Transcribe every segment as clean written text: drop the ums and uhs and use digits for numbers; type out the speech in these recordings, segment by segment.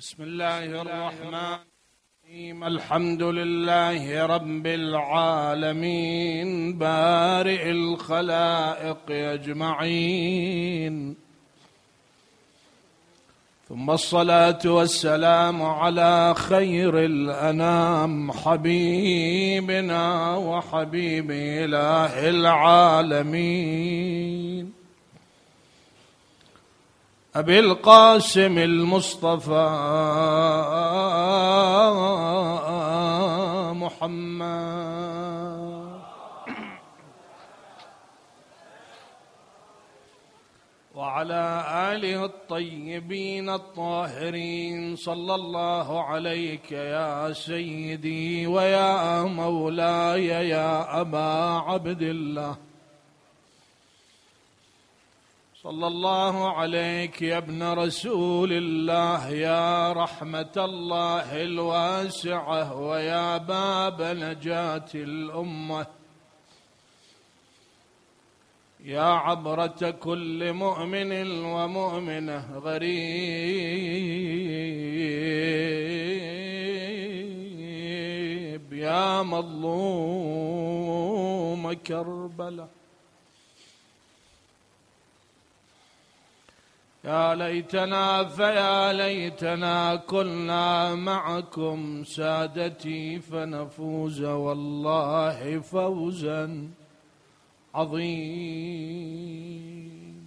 بسم الله الرحمن الرحيم. الحمد لله رب العالمين بارئ الخلائق أجمعين، ثم الصلاة والسلام على خير الأنام حبيبنا وحبيب إله العالمين أبي القاسم المصطفى محمد وعلى آله الطيبين الطاهرين. صلى الله عليك يا سيدي ويا مولاي يا أبا عبد الله. صلى الله عليك يا ابن رسول الله، يا رحمة الله الواسعة ويا باب نجاة الأمة، يا عبرة كل مؤمن ومؤمنة غريب، يا مظلوم كربلاء. يا ليتنا فيا ليتنا كنا معكم سادتي فنفوز والله فوزا عظيم.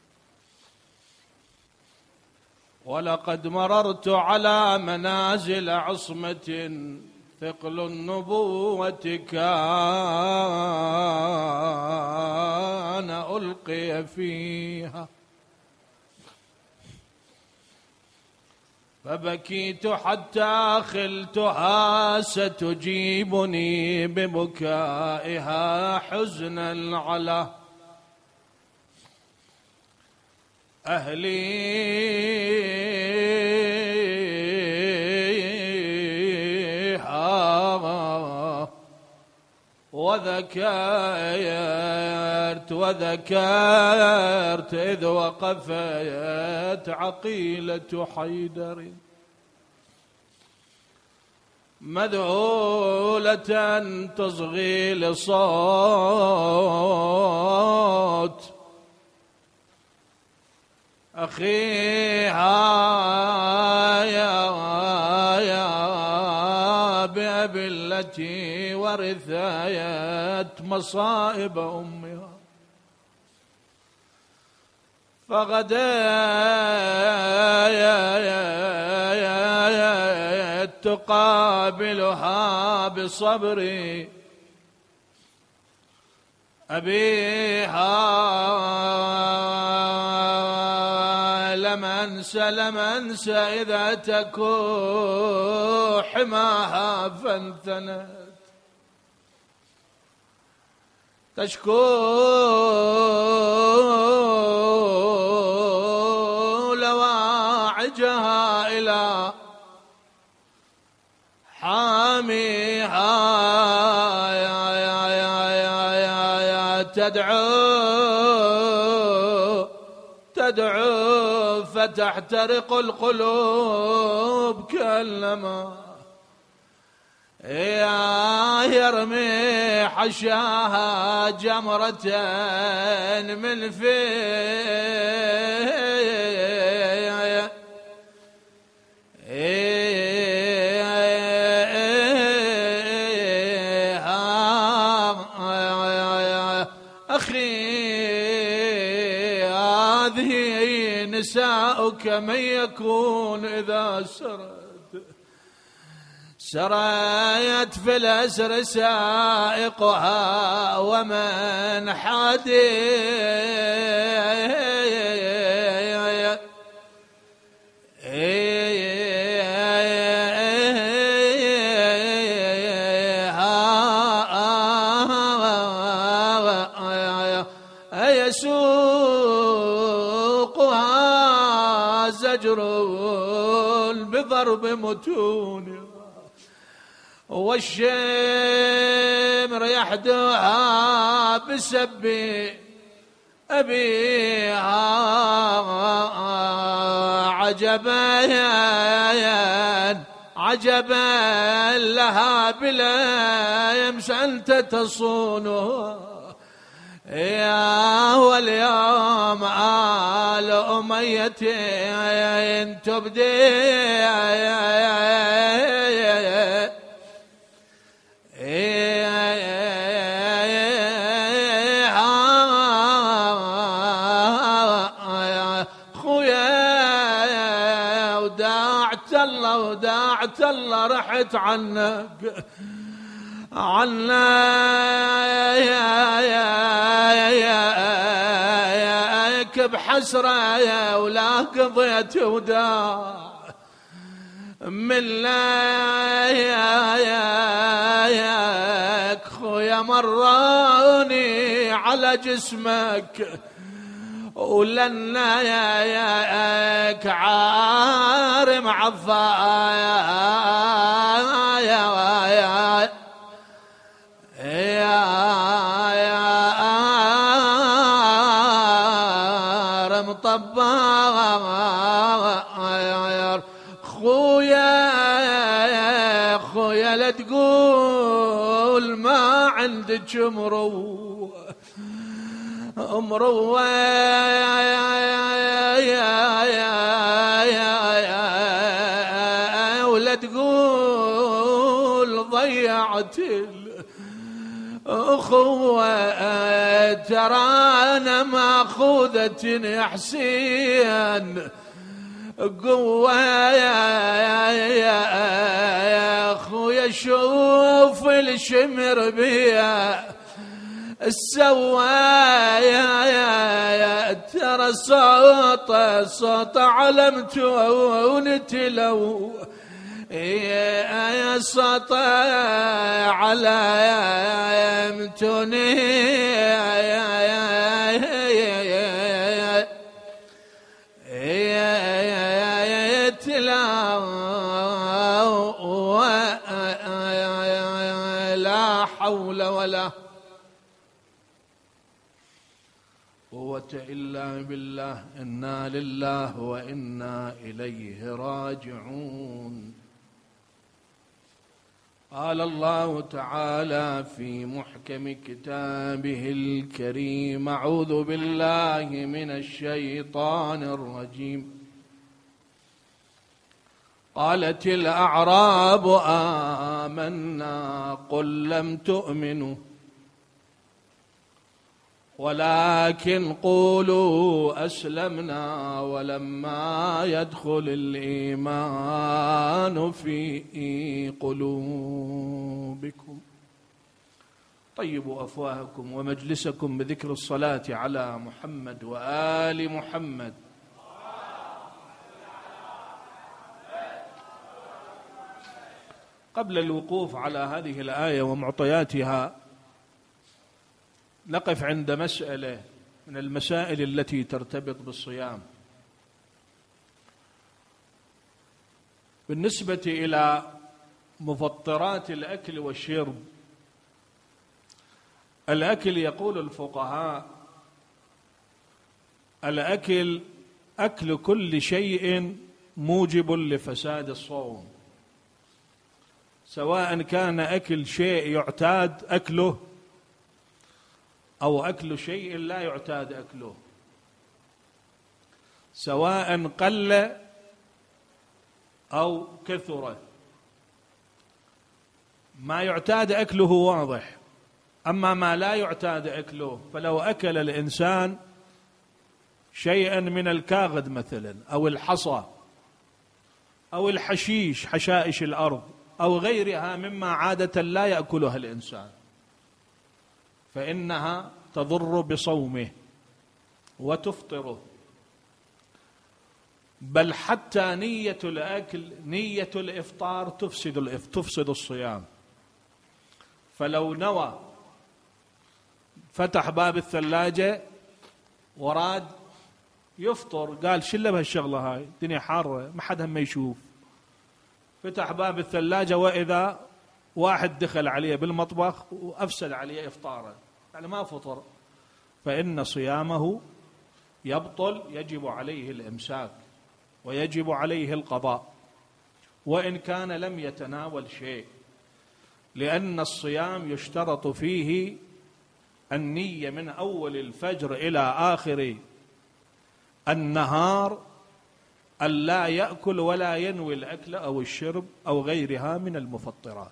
ولقد مررت على منازل عصمة ثقل النبوة كان ألقي فيها، فبكيت حتى خلتها ستجيبني ببكائها حزنا على أهليها، وذكرت إذ وقفت عقيلة حيدر مذهولة تصغي لصوت أخيها بأبي التي ورثت مصائب أمها، فغدت تقابلها بصبر أبيها. لم أنسى إذا تكو حماها فانثنت تشكو لواعجها إلى حاميها، تدعو فتحترق القلوب كالما يرمي حشاها جمرة من فيه، أخي هذه نساؤك من يكون إذا سريت في الأسر سائقها ومن يسوقها زجر بضرب متون، والشمر يحدوها بسب أبيها عجبا لها بلا يمس أنت تصونه يا واليوم آل أمية تبدي خويا وداعت الله رحت عنك ياك بحسرة يا ولا قضيت وداع من لا ياك خويا مروني على جسمك ولنا ياك عارم عضايا طباير خويا لا تقول ما عندك امرو ولا تقول ضيعت أخوة ترى أنا ماخوذة يا حسين قوة يا أخويا شوف الشمر بيا السوايا ترى صوت علمت ونتلو يا صوت علمتني لا حول ولا قوة إلا بالله إنا لله وإنا إليه راجعون. قال الله تعالى في محكم كتابه الكريم أعوذ بالله من الشيطان الرجيم قالت الأعراب آمنا قل لم تؤمنوا ولكن قولوا أسلمنا ولما يدخل الإيمان في قلوبكم. طيبوا أفواهكم ومجلسكم بذكر الصلاة على محمد وآل محمد. قبل الوقوف على هذه الآية ومعطياتها نقف عند مسألة من المسائل التي ترتبط بالصيام. بالنسبة إلى مفطرات الأكل والشرب، الأكل يقول الفقهاء الأكل أكل كل شيء موجب لفساد الصوم، سواء كان أكل شيء يعتاد أكله أو أكل شيء لا يعتاد أكله، سواء قل أو كثر. ما يعتاد أكله واضح، أما ما لا يعتاد أكله فلو أكل الإنسان شيئا من الكاغد مثلا أو الحصى أو الحشيش حشائش الأرض أو غيرها مما عادة لا يأكلها الإنسان فإنها تضر بصومه وتفطره، بل حتى نية الأكل نية الإفطار تفسد الصيام. فلو نوى فتح باب الثلاجة وراد يفطر، قال شله بهالشغلة هاي الدنيا حارة ما حد هم يشوف، فتح باب الثلاجة وإذا واحد دخل عليه بالمطبخ وأفسد عليه إفطاره، يعني ما فطر. فإن صيامه يبطل، يجب عليه الإمساك ويجب عليه القضاء وإن كان لم يتناول شيء، لأن الصيام يشترط فيه النية من أول الفجر إلى آخر النهار، أن لا يأكل ولا ينوي الأكل أو الشرب أو غيرها من المفطرات.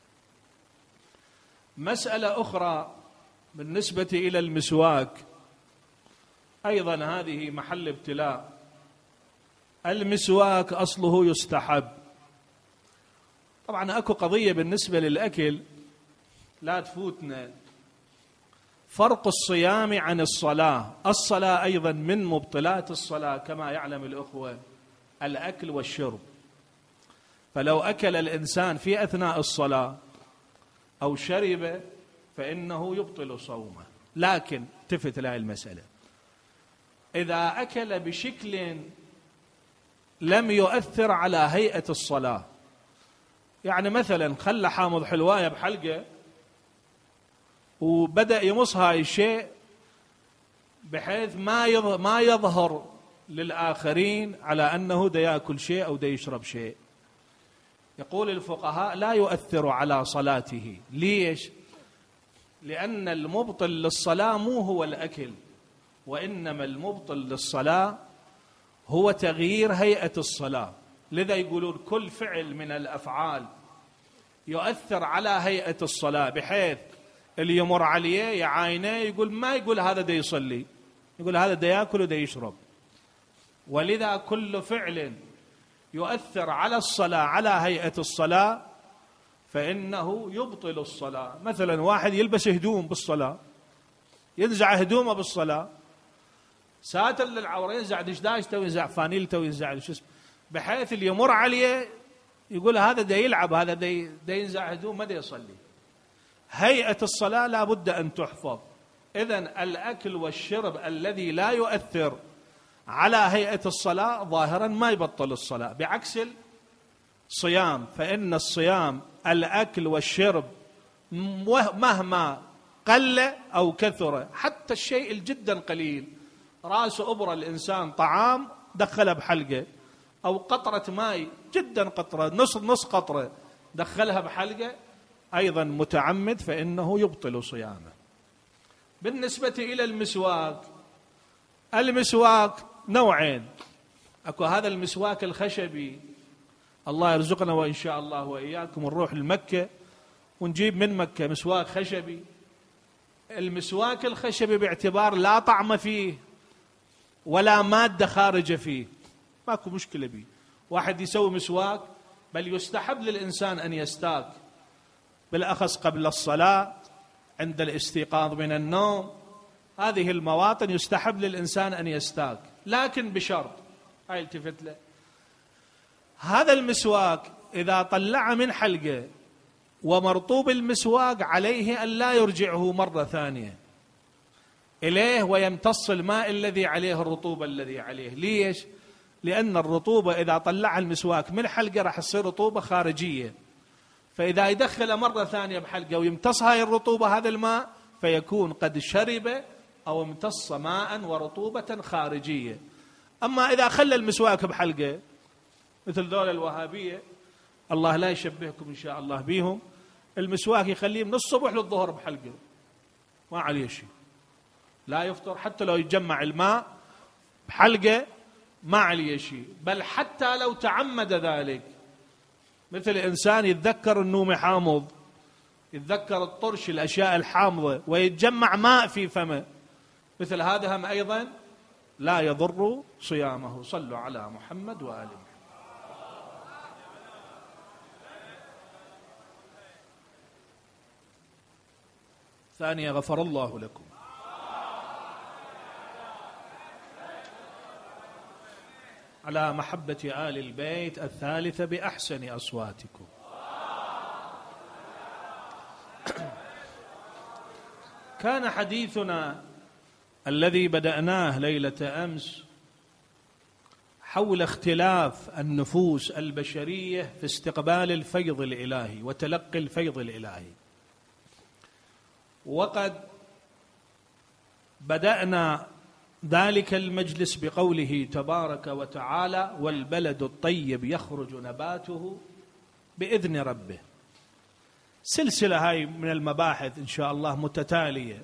مسألة أخرى بالنسبة إلى المسواك، أيضا هذه محل ابتلاء. المسواك أصله يستحب. طبعا أكو قضية بالنسبة للأكل لا تفوتنا، فرق الصيام عن الصلاة. الصلاة أيضا من مبطلات الصلاة كما يعلم الأخوة الأكل والشرب، فلو أكل الإنسان في أثناء الصلاة أو شرب فإنه يبطل صومه. لكن التفت لهذه المسألة، إذا أكل بشكل لم يؤثر على هيئة الصلاة، يعني مثلا خلى حامض حلواية بحلقة وبدأ يمص هاي الشيء بحيث ما يظهر للآخرين على أنه دا يأكل شيء أو دا يشرب شيء، يقول الفقهاء لا يؤثر على صلاته. ليش؟ لأن المبطل للصلاة مو هو الأكل، وإنما المبطل للصلاة هو تغيير هيئة الصلاة. لذا يقولون كل فعل من الأفعال يؤثر على هيئة الصلاة، بحيث اللي يمر عليه يعاينه يقول ما يقول هذا دا يصلي، يقول هذا دا يأكل ودا يشرب. ولذا كل فعل يؤثر على الصلاة على هيئة الصلاة فإنه يبطل الصلاة. مثلا واحد يلبس هدوم بالصلاة، ينزع هدومه بالصلاة، ساتر للعورة، ينزع دشداش تو ينزع فانيل تو ينزع شو اسمه، بحيث اللي يمر عليه يقول هذا دا يلعب، هذا دا ينزع هدوم ما دا يصلي. هيئة الصلاة لا بد أن تحفظ. إذن الأكل والشرب الذي لا يؤثر على هيئة الصلاة ظاهرا ما يبطل الصلاة، بعكس الصيام، فإن الصيام الأكل والشرب مهما قل أو كثر، حتى الشيء الجدا قليل، رأس أبرة الإنسان طعام دخلها بحلقة، أو قطرة ماء جدا قطرة نص قطرة دخلها بحلقة، أيضا متعمد فإنه يبطل صيامه. بالنسبة إلى المسواك، المسواك نوعين، أكو هذا المسواك الخشبي، الله يرزقنا وإن شاء الله وإياكم نروح لمكة ونجيب من مكة مسواك خشبي. المسواك الخشبي باعتبار لا طعم فيه ولا مادة خارجة فيه ماكو مشكلة به، واحد يسوي مسواك، بل يستحب للإنسان أن يستاك، بالأخص قبل الصلاة، عند الاستيقاظ من النوم، هذه المواطن يستحب للإنسان أن يستاك، لكن بشرط، هاي التفت له، هذا المسواك إذا طلع من حلقه ومرطوب المسواك عليه أن لا يرجعه مرة ثانية إليه ويمتص الماء الذي عليه الرطوبة الذي عليه. ليش؟ لأن الرطوبة إذا طلع المسواك من حلقه راح تصير رطوبة خارجية، فإذا يدخل مرة ثانية بحلقه ويمتص هاي الرطوبة هذا الماء فيكون قد شرب أو امتص ماء ورطوبة خارجية. أما إذا خلى المسواك بحلقه مثل ذول الوهابية، الله لا يشبهكم إن شاء الله بيهم، المسواك يخليه من الصبح للظهر بحلقه ما عليه شيء، لا يفطر، حتى لو يتجمع الماء بحلقه ما عليه شيء، بل حتى لو تعمد ذلك، مثل إنسان يتذكر النوم حامض، يتذكر الطرش، الأشياء الحامضة، ويتجمع ماء في فمه، مثل هذا هم أيضا لا يضر صيامه. صلوا على محمد وآله محمد. ثانية غفر الله لكم. على محبة آل البيت. الثالثة بأحسن أصواتكم. كان حديثنا الذي بدأناه ليلة أمس حول اختلاف النفوس البشرية في استقبال الفيض الإلهي وتلقي الفيض الإلهي، وقد بدأنا ذلك المجلس بقوله تبارك وتعالى: والبلد الطيب يخرج نباته بإذن ربه. سلسلة هاي من المباحث إن شاء الله متتالية.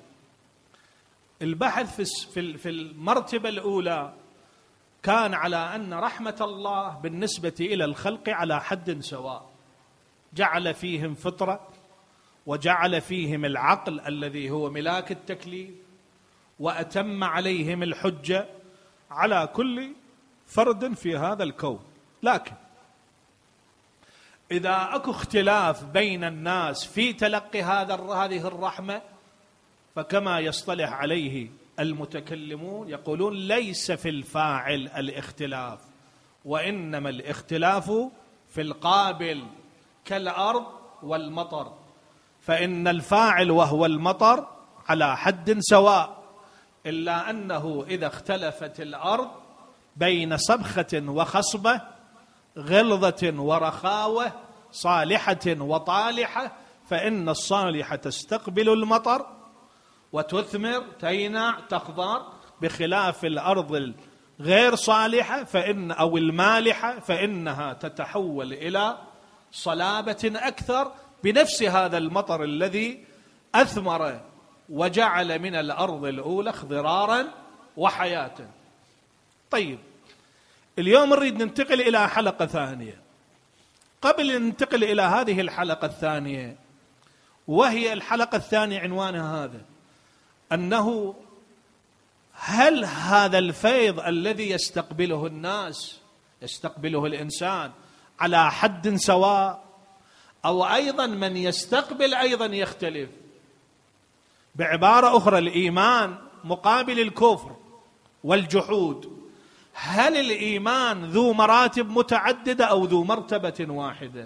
البحث في المرتبة الأولى كان على أن رحمة الله بالنسبة إلى الخلق على حد سواء، جعل فيهم فطرة، وجعل فيهم العقل الذي هو ملاك التكليف، وأتم عليهم الحجة على كل فرد في هذا الكون. لكن إذا أكو اختلاف بين الناس في تلقي هذه الرحمة، فكما يصطلح عليه المتكلمون يقولون: ليس في الفاعل الاختلاف، وإنما الاختلاف في القابل، كالأرض والمطر، فإن الفاعل وهو المطر على حد سواء، إلا أنه إذا اختلفت الأرض بين صبخة وخصبة، غلظة ورخاوة، صالحة وطالحة، فإن الصالحة تستقبل المطر وتثمر، تينع، تخضر، بخلاف الأرض الغير صالحة أو المالحة فإنها تتحول إلى صلابة أكثر بنفس هذا المطر الذي أثمر وجعل من الأرض الأولى اخضرارا وحياة. طيب، اليوم نريد ننتقل إلى حلقة ثانية. قبل أن ننتقل إلى هذه الحلقة الثانية، وهي الحلقة الثانية عنوانها هذا: أنه هل هذا الفيض الذي يستقبله الناس، يستقبله الإنسان على حد سواء، أو أيضا من يستقبل أيضا يختلف؟ بعبارة أخرى، الإيمان مقابل الكفر والجحود. هل الإيمان ذو مراتب متعددة أو ذو مرتبة واحدة؟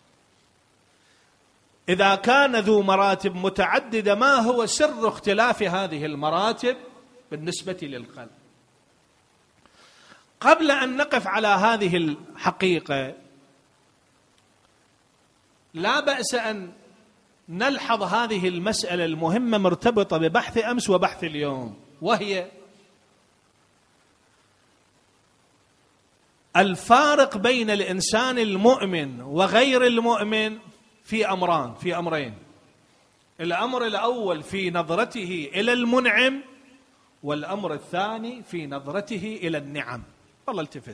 إذا كان ذو مراتب متعددة، ما هو سر اختلاف هذه المراتب بالنسبة للقلب؟ قبل أن نقف على هذه الحقيقة، لا بأس أن نلحظ هذه المسألة المهمة مرتبطة ببحث أمس وبحث اليوم، وهي الفارق بين الإنسان المؤمن وغير المؤمن في أمرين. الأمر الأول في نظرته إلى المنعم، والأمر الثاني في نظرته إلى النعم. والله التفت.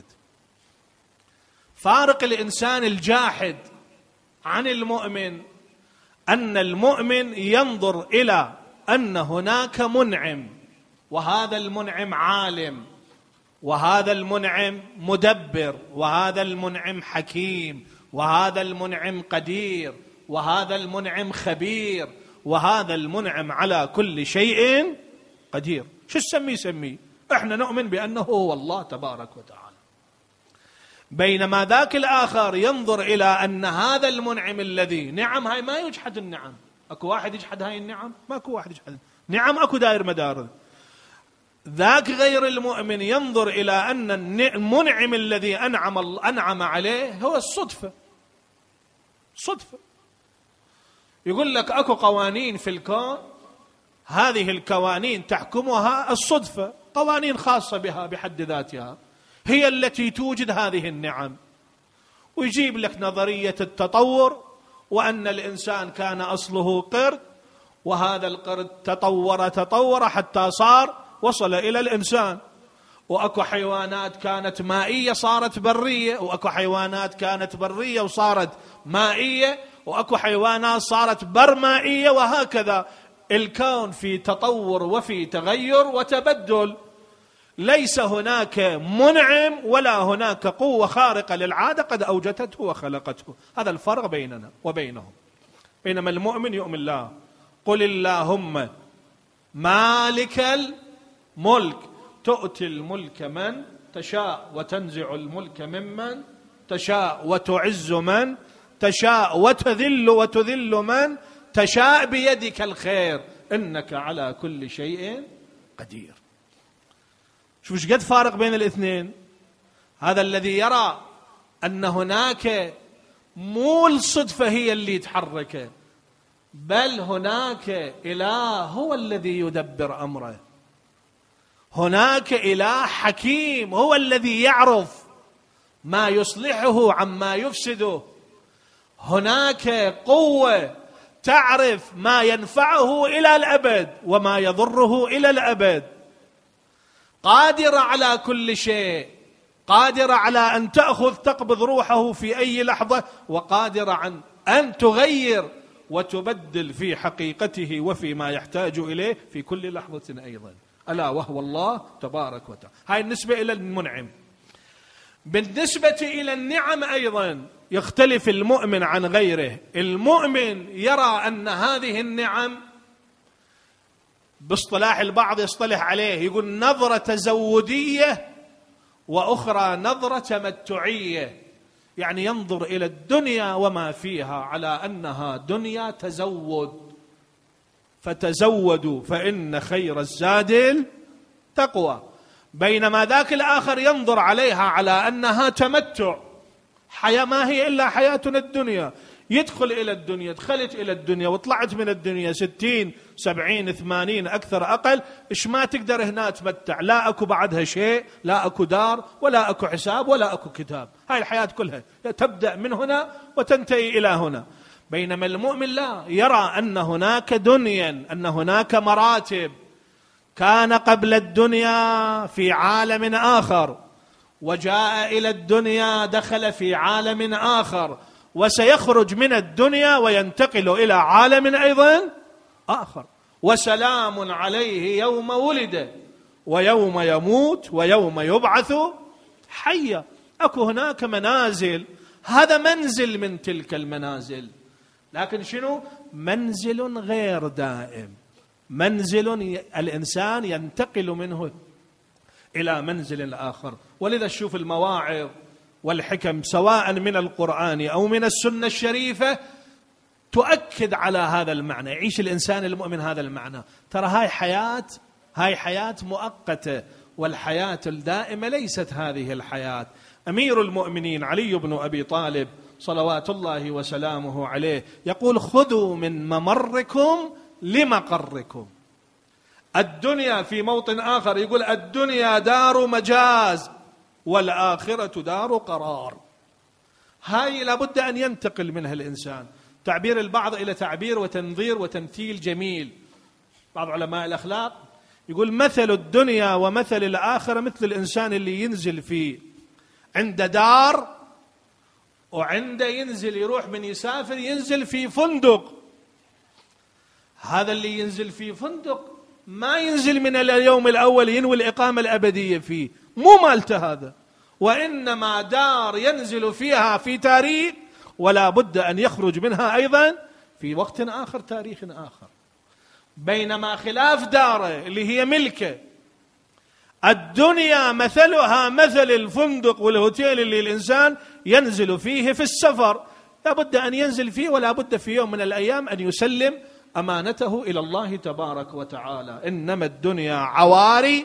فارق الإنسان الجاحد عن المؤمن أن المؤمن ينظر إلى أن هناك منعم، وهذا المنعم عالم، وهذا المنعم مدبر، وهذا المنعم حكيم، وهذا المنعم قدير، وهذا المنعم خبير، وهذا المنعم على كل شيء قدير. شو سميه؟ احنا نؤمن بأنه هو الله تبارك وتعالى. بينما ذاك الآخر ينظر إلى أن هذا المنعم الذي نعم هاي ما يجحد النعم. أكو واحد يجحد هاي النعم؟ ما أكو واحد يجحد نعم، أكو داير مدار. ذاك غير المؤمن ينظر إلى أن المنعم الذي أنعم عليه هو الصدفة. يقول لك أكو قوانين في الكون، هذه القوانين تحكمها الصدفة، قوانين خاصة بها بحد ذاتها، هي التي توجد هذه النعم. ويجيب لك نظرية التطور، وأن الإنسان كان أصله قرد، وهذا القرد تطور حتى وصل إلى الإنسان. وأكو حيوانات كانت مائية صارت برية، وأكو حيوانات كانت برية وصارت مائية، وأكو حيوانات صارت برمائية، وهكذا الكون في تطور وفي تغير وتبدل. ليس هناك منعم ولا هناك قوة خارقة للعادة قد أوجدته وخلقته. هذا الفرق بيننا وبينهم. بينما المؤمن يؤمن الله: قل اللهم مالك الملك تؤتي الملك من تشاء وتنزع الملك ممن تشاء وتعز من تشاء وتذل من تشاء بيدك الخير إنك على كل شيء قدير. شوف قد فارق بين الاثنين. هذا الذي يرى أن هناك مو الصدفة هي اللي تحركه، بل هناك إله هو الذي يدبر أمره. هناك إله حكيم هو الذي يعرف ما يصلحه عما يفسده. هناك قوة تعرف ما ينفعه إلى الأبد وما يضره إلى الأبد، قادرة على كل شيء، قادرة على أن تقبض روحه في أي لحظة، وقادرة عن أن تغير وتبدل في حقيقته وفي ما يحتاج إليه في كل لحظة أيضا، ألا وهو الله تبارك وتعالى. هاي النسبة إلى المنعم. بالنسبة إلى النعم أيضا يختلف المؤمن عن غيره. المؤمن يرى أن هذه النعم باصطلاح البعض يصطلح عليه، يقول نظرة تزودية وأخرى نظرة تمتعية، يعني ينظر إلى الدنيا وما فيها على أنها دنيا تزود، فتزودوا فإن خير الزاد التقوى. بينما ذاك الآخر ينظر عليها على أنها تمتع، حياة ما هي إلا حياتنا الدنيا. يدخل إلى الدنيا، دخلت إلى الدنيا وطلعت من الدنيا 60 70 80 أكثر أقل، إيش ما تقدر هنا تمتع، لا أكو بعدها شيء، لا أكو دار ولا أكو حساب ولا أكو كتاب، هاي الحياة كلها تبدأ من هنا وتنتهي إلى هنا. بينما المؤمن لا، يرى أن هناك دنيا، أن هناك مراتب، كان قبل الدنيا في عالم آخر، وجاء إلى الدنيا دخل في عالم آخر، وسيخرج من الدنيا وينتقل إلى عالم أيضا آخر. وسلام عليه يوم ولد ويوم يموت ويوم يبعث حيا. أكو هناك منازل، هذا منزل من تلك المنازل، لكن شنو؟ منزل غير دائم، منزل الإنسان ينتقل منه إلى منزل آخر. ولذا تشوف المواعظ والحكم سواء من القرآن أو من السنة الشريفة تؤكد على هذا المعنى، يعيش الإنسان المؤمن هذا المعنى. ترى هاي حياة مؤقتة، والحياة الدائمة ليست هذه الحياة. أمير المؤمنين علي بن أبي طالب صلوات الله وسلامه عليه يقول: خذوا من ممركم لمقركم. الدنيا في موطن آخر يقول: الدنيا دار مجاز والآخرة دار قرار. هاي لابد أن ينتقل منها الإنسان. تعبير البعض إلى تعبير وتنظير وتمثيل جميل. بعض علماء الأخلاق يقول: مثل الدنيا ومثل الآخرة مثل الإنسان اللي ينزل في عند دار، وعنده ينزل يروح من يسافر ينزل في فندق. هذا اللي ينزل في فندق ما ينزل من اليوم الأول ينوي الإقامة الأبدية فيه، مو مالته هذا، وإنما دار ينزل فيها في تاريخ ولا بد أن يخرج منها أيضا في وقت آخر، تاريخ آخر. بينما خلاف داره اللي هي ملكه، الدنيا مثلها مثل الفندق والهوتيل اللي الإنسان ينزل فيه في السفر، لا بد أن ينزل فيه ولا بد في يوم من الأيام أن يسلم أمانته إلى الله تبارك وتعالى. إنما الدنيا عواري،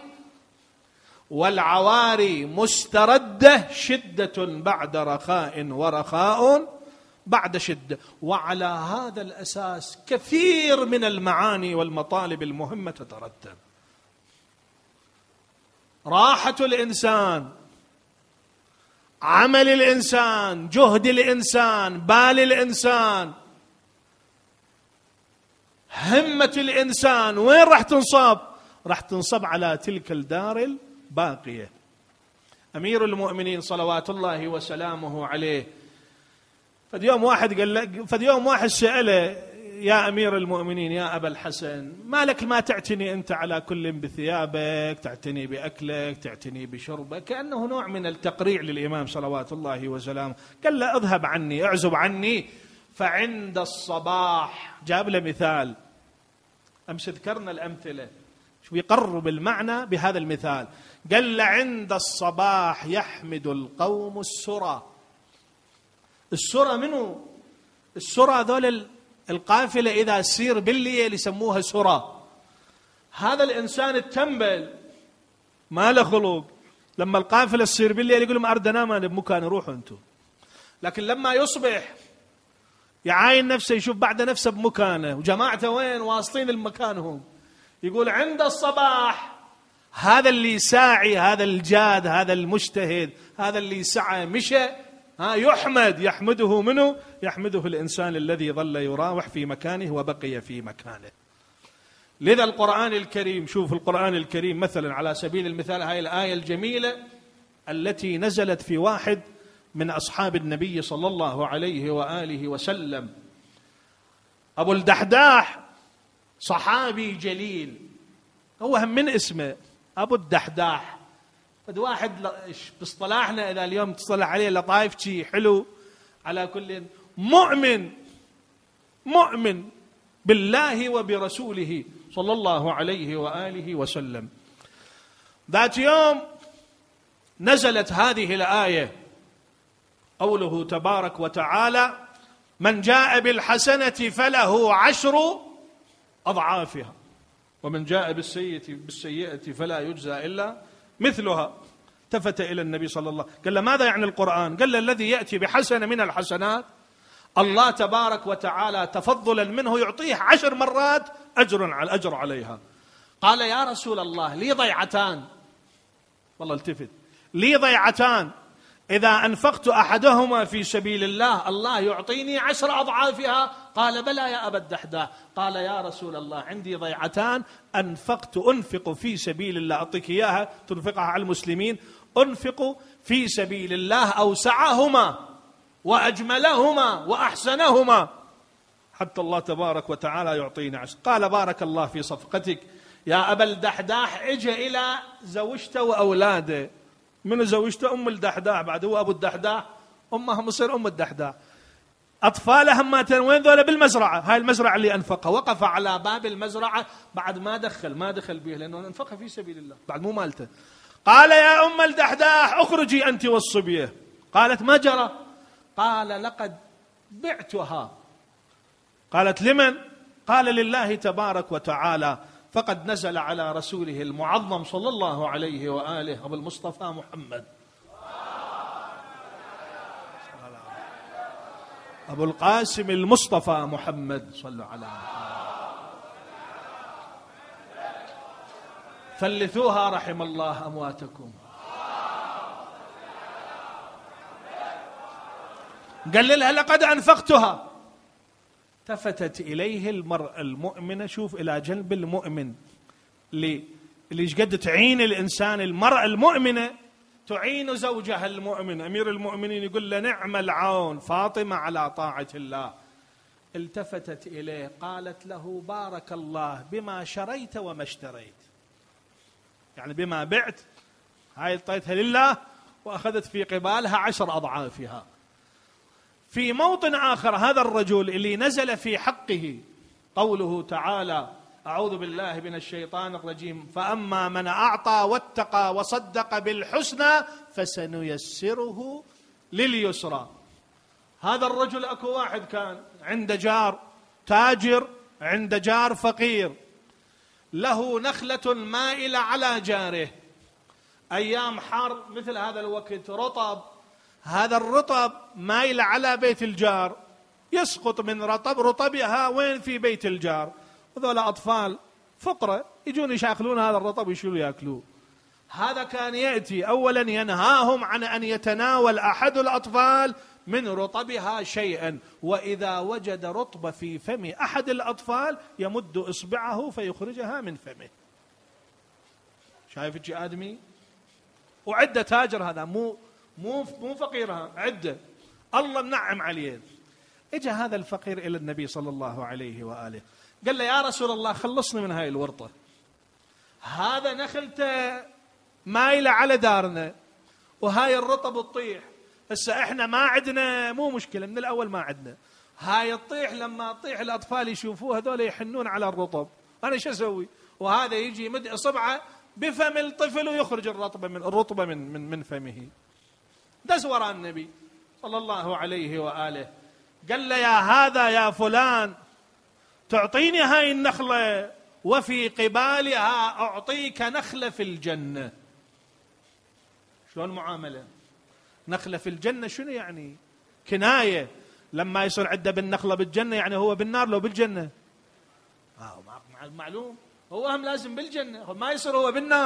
والعواري مستردة، شدة بعد رخاء ورخاء بعد شدة. وعلى هذا الأساس كثير من المعاني والمطالب المهمة تترتب. راحة الإنسان، عمل الإنسان، جهد الإنسان، بال الإنسان، همة الإنسان، وين راح تنصب؟ راح تنصب على تلك الدار الباقية. أمير المؤمنين صلوات الله وسلامه عليه فديوم واحد سأله: يا أمير المؤمنين يا أبا الحسن، ما لك ما تعتني أنت على كل بثيابك، تعتني بأكلك، تعتني بشربك، كأنه نوع من التقريع للإمام صلوات الله وسلامه. قال له: اذهب عني، اعزب عني، فعند الصباح. جاب له مثال، أمس ذكرنا الأمثلة، شو يقرب المعنى بهذا المثال. قال له: عند الصباح يحمد القوم السرى. السرى منو؟ السرى ذول القافلة إذا تسير بالليل يسموها سرى. هذا الإنسان التنبل ما له خلق، لما القافلة تصير بالليل يقول لهم: أرد أنام أنا بمكان، روحوا أنتم. لكن لما يصبح يعاين نفسه، يشوف بعد نفسه بمكانه، وجماعته وين؟ واصلين المكانهم. يقول: عند الصباح هذا اللي ساعي، هذا الجاد، هذا المجتهد، هذا اللي سعى مشى، يحمده منه، يحمده الإنسان الذي ظل يراوح في مكانه وبقي في مكانه. لذا القرآن الكريم، شوف القرآن الكريم مثلا على سبيل المثال، هاي الآية الجميلة التي نزلت في واحد من أصحاب النبي صلى الله عليه وآله وسلم، أبو الدحداح، صحابي جليل، هو هم من اسمه أبو الدحداح. فد واحد باصطلاحنا إذا اليوم تصطلح عليه لطايف شي حلو، على كل مؤمن بالله وبرسوله صلى الله عليه وآله وسلم. ذات يوم نزلت هذه الآية، قوله تبارك وتعالى: من جاء بالحسنة فله 10 أضعافها ومن جاء بالسيئة فلا يجزى إلا مثلها. التفت إلى النبي صلى الله عليه وسلم قال له: ماذا يعني القرآن؟ قال له: الذي يأتي بحسنة من الحسنات الله تبارك وتعالى تفضلا منه يعطيه 10 مرات أجر عليها. قال: يا رسول الله، لي ضيعتان، والله التفت، لي ضيعتان، إذا أنفقت أحدهما في سبيل الله الله يعطيني 10 أضعافها. قال: بلى يا أبا الدحداح. قال: يا رسول الله، عندي ضيعتان أنفق في سبيل الله، أعطيك إياها تنفقها على المسلمين، أنفق في سبيل الله أوسعهما وأجملهما وأحسنهما حتى الله تبارك وتعالى يعطيني 10. قال: بارك الله في صفقتك يا أبا الدحداح. اجى إلى زوجته وأولاده. من زوجته؟ أم الدحداح، بعد هو أبو الدحداح، أمها مصير أم الدحداح. أطفالهم ماتن وين ذولا؟ بالمزرعة، هاي المزرعة اللي أنفقها. وقف على باب المزرعة بعد ما دخل بها، لأنه أنفقها في سبيل الله بعد مو مالته. قال: يا أم الدحداح، اخرجي أنت والصبية. قالت: ما جرى؟ قال: لقد بعتها. قالت: لمن؟ قال: لله تبارك وتعالى، فقد نزل على رسوله المعظم صلى الله عليه وآله أبو المصطفى محمد، أبو القاسم المصطفى محمد، صلوا على محمد. فلثوها رحم الله أمواتكم. قال لها: لقد أنفقتها. التفتت إليه المرأة المؤمنة، شوف إلى جنب المؤمن اللي قد تعين الإنسان، المرأة المؤمنة تعين زوجها المؤمن. أمير المؤمنين يقول له: نعم العون فاطمة على طاعة الله. التفتت إليه قالت له: بارك الله بما شريت وما اشتريت، يعني بما بعت، هاي اعطيتها لله وأخذت في قبالها 10 أضعافها. في موطن آخر هذا الرجل اللي نزل في حقه قوله تعالى: أعوذ بالله من الشيطان الرجيم، فأما من أعطى واتقى وصدق بالحسنى فسنيسره لليسرى. هذا الرجل أكو واحد كان عنده جار تاجر، عنده جار فقير، له نخلة مائلة على جاره، أيام حر مثل هذا الوقت رطب، هذا الرطب مايل على بيت الجار، يسقط من رطبها وين؟ في بيت الجار. وذولا أطفال فقرة يجون يشاكلون هذا الرطب ويشيلوا يأكلوه. هذا كان يأتي أولا ينهاهم عن أن يتناول أحد الأطفال من رطبها شيئا، وإذا وجد رطب في فم أحد الأطفال يمد إصبعه فيخرجها من فمه. شايف الجي آدمي؟ وعدة تاجر، هذا مو فقيرها، عدة الله منعم عليه. اجى هذا الفقير إلى النبي صلى الله عليه وآله، قال له: يا رسول الله، خلصني من هاي الورطة، هذا نخلته مايلة على دارنا وهاي الرطب تطيح، هسه احنا ما عندنا، مو مشكلة من الأول ما عندنا، هاي تطيح، لما تطيح الأطفال يشوفوها هذول يحنون على الرطب، أنا شو أسوي؟ وهذا يجي يمد إصبعه بفم الطفل ويخرج الرطبة من فمه. دز وراء النبي صلى الله عليه وآله، قال له: يا هذا يا فلان، تعطيني هاي النخلة وفي قبالها أعطيك نخلة في الجنة. شلون معاملة؟ نخلة في الجنة شنو يعني؟ كناية، لما يصير عنده بالنخلة بالجنة يعني هو بالنار لو بالجنة؟ معلوم، هو هم لازم بالجنة، ما يصير هو بالنار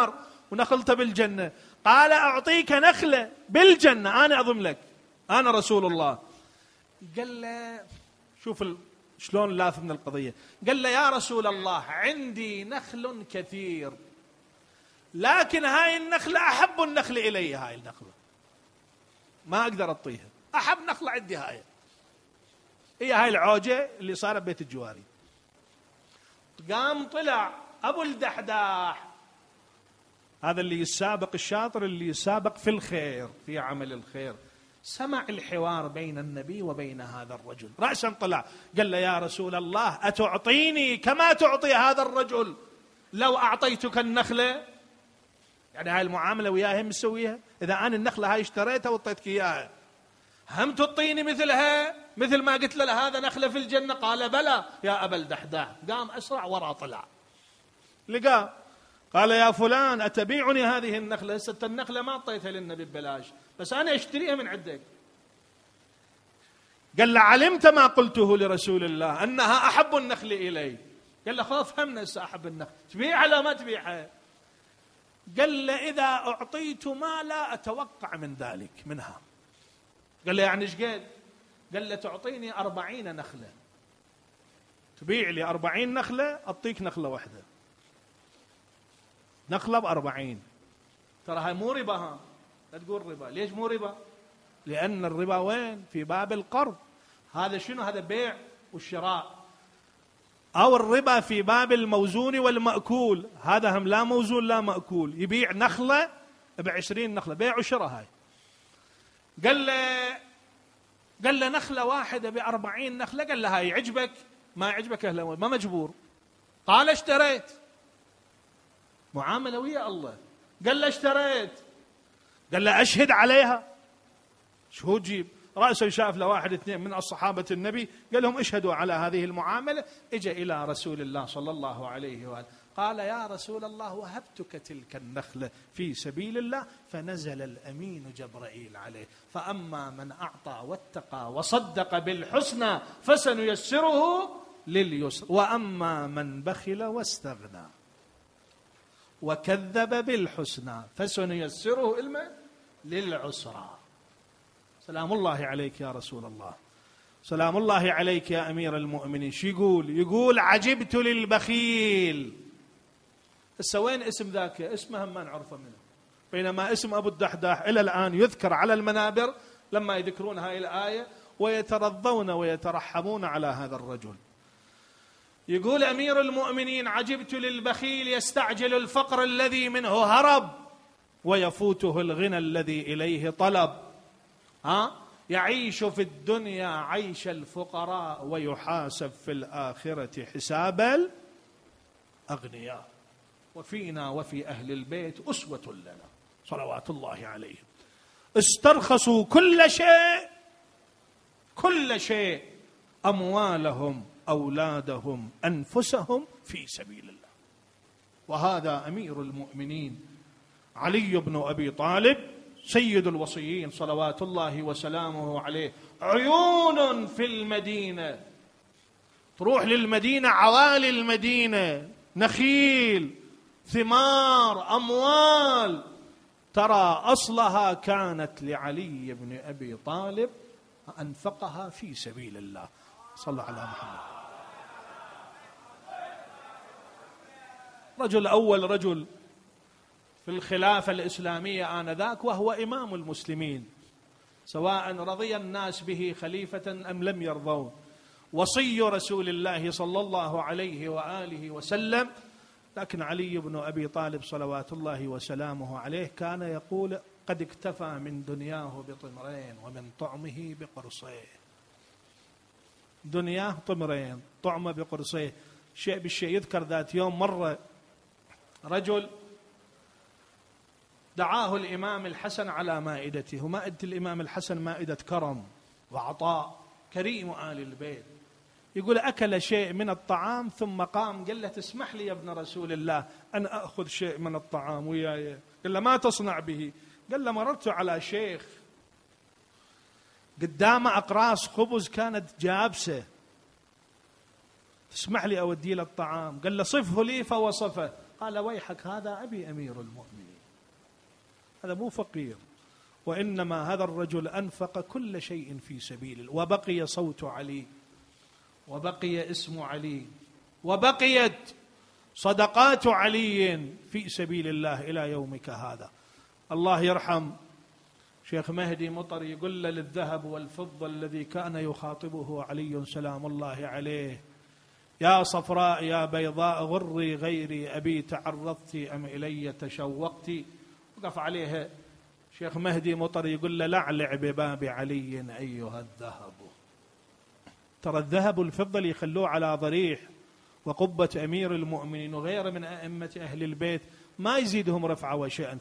ونخلته بالجنة. قال أعطيك نخلة بالجنة، أنا أضم لك، أنا رسول الله. قال له شوف شلون لاف من القضية. قال له يا رسول الله عندي نخل كثير، لكن هاي النخلة أحب النخل إلي، هاي النخلة ما أقدر أعطيها، أحب نخلة عندي هي هاي العوجة اللي صارت بيت الجواري. قام طلع أبو الدحداح، هذا اللي يسابق الشاطر، اللي يسابق في الخير، في عمل الخير، سمع الحوار بين النبي وبين هذا الرجل، رأسا طلع قال له يا رسول الله أتعطيني كما تعطي هذا الرجل لو أعطيتك النخلة؟ يعني هاي المعاملة وياها مسويها، إذا أنا النخلة هاي اشتريتها وأعطيتك إياها هم تعطيني مثلها مثل ما قلت له هذا نخلة في الجنة؟ قال بلى يا أبا الدحداح. قام أسرع ورا طلع لقاه، قال يا فلان أتبيعني هذه النخلة؟ هسه النخلة ما أعطيتها للنبي ببلاش، بس أنا أشتريها من عندك. قال له علمت ما قلته لرسول الله أنها أحب النخل إلي؟ قال له خلاص فهمنا هسه أحب النخل، تبيعها لا ما تبيعها؟ قال له إذا أعطيت ما لا أتوقع من ذلك منها. قال له يعني ايش قد؟ قال له تعطيني 40 نخلة، تبيع لي 40 نخلة أعطيك نخلة واحدة، نخلة ب40. ترى هاي مو ربا، ها لا تقول ربا. ليش مو ربا؟ لأن الربا وين؟ في باب القرض. هذا شنو؟ هذا بيع والشراء. أو الربا في باب الموزون والمأكول، هذا هم لا موزون لا مأكول، يبيع نخلة ب20 نخلة، بيع وشراء. هاي قال له نخلة واحدة ب40 نخلة. قال له هاي عجبك؟ ما عجبك أهلا، ما مجبور. قال اشتريت. معاملة ويا الله. قال له اشتريت. قال له أشهد عليها. شو تجيب؟ رأسه شاف له 1 2 من الصحابة النبي، قال لهم اشهدوا على هذه المعاملة. اجى إلى رسول الله صلى الله عليه وآله، قال يا رسول الله وهبتك تلك النخلة في سبيل الله، فنزل الأمين جبرائيل عليه، فأما من أعطى واتقى وصدق بالحسنى فسنيسره لليسر، وأما من بخل واستغنى وكذب بالحسنى فسنيسره للعسرى. سلام الله عليك يا رسول الله، سلام الله عليك يا أمير المؤمنين. شو يقول عجبت للبخيل. هسه وين اسم ذاك؟ اسمه ما نعرفه منه، بينما اسم أبو الدحداح إلى الآن يذكر على المنابر لما يذكرون هاي الآية، ويترضون ويترحمون على هذا الرجل. يقول أمير المؤمنين عجبت للبخيل يستعجل الفقر الذي منه هرب، ويفوته الغنى الذي إليه طلب. يعيش في الدنيا عيش الفقراء ويحاسب في الآخرة حساب الأغنياء. وفينا وفي أهل البيت أسوة لنا صلوات الله عليهم، استرخصوا كل شيء، أموالهم أولادهم أنفسهم في سبيل الله. وهذا أمير المؤمنين علي بن أبي طالب سيد الوصيين صلوات الله وسلامه عليه. عيون في المدينة، تروح للمدينة عوالي المدينة، نخيل، ثمار، أموال، ترى أصلها كانت لعلي بن أبي طالب أنفقها في سبيل الله. صلى على محمد. رجل أول رجل في الخلافة الإسلامية آنذاك، وهو إمام المسلمين، سواء رضي الناس به خليفة أم لم يرضوا، وصي رسول الله صلى الله عليه وآله وسلم. لكن علي بن أبي طالب صلوات الله وسلامه عليه كان يقول قد اكتفى من دنياه بطمرين ومن طعمه بقرصين. دنياه طمرين، طعمه بقرصين. شيء بالشيء يذكر ذات يوم مرة رجل دعاه الإمام الحسن على مائدته، ومائدة الإمام الحسن مائدة كرم وعطاء، كريم آل البيت. يقول أكل شيء من الطعام ثم قام قال له تسمح لي يا ابن رسول الله أن أخذ شيء من الطعام وياي؟ قال له ما تصنع به؟ قال له مررت على شيخ قدامه أقراص خبز كانت جابسة، تسمح لي أودي له الطعام؟ قال له صفه لي، فوصفه. قال ويحك هذا أبي أمير المؤمنين. هذا مو فقير، وإنما هذا الرجل أنفق كل شيء في سبيل الله، وبقي صوت علي، وبقي اسم علي، وبقيت صدقات علي في سبيل الله إلى يومك هذا. الله يرحم شيخ مهدي مطر يقول له للذهب والفضة الذي كان يخاطبه علي سلام الله عليه: يا صفراء يا بيضاء غري غيري أبي تعرضت أم إلي تشوقت. وقف عليها شيخ مهدي مطر يقول له: لعلع بباب علي أيها الذهب. ترى الذهب والفضة اللي يخلوه على ضريح وقبة أمير المؤمنين وغيره من أئمة أهل البيت ما يزيدهم رفعة وشأن،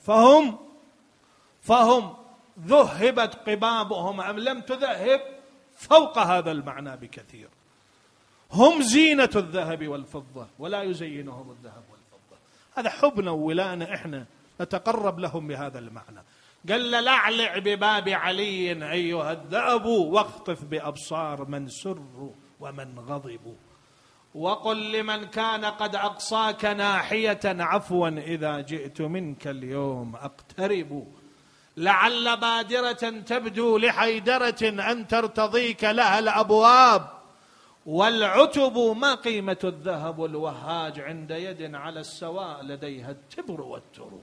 فهم ذهبت قبابهم أم لم تذهب فوق هذا المعنى بكثير. هم زينة الذهب والفضة ولا يزينهم الذهب والفضة. هذا حبنا وولانا، إحنا نتقرب لهم بهذا المعنى. قال: لعلع بباب علي أيها الذئب واخطف بأبصار من سروا ومن غضبوا، وقل لمن كان قد أقصاك ناحية عفوا إذا جئت منك اليوم أقترب، لعل بادرة تبدو لحيدرة أن ترتضيك لها الأبواب، والعتب ما قيمة الذهب الوهاج عند يد على السواء لديها التبر والترب.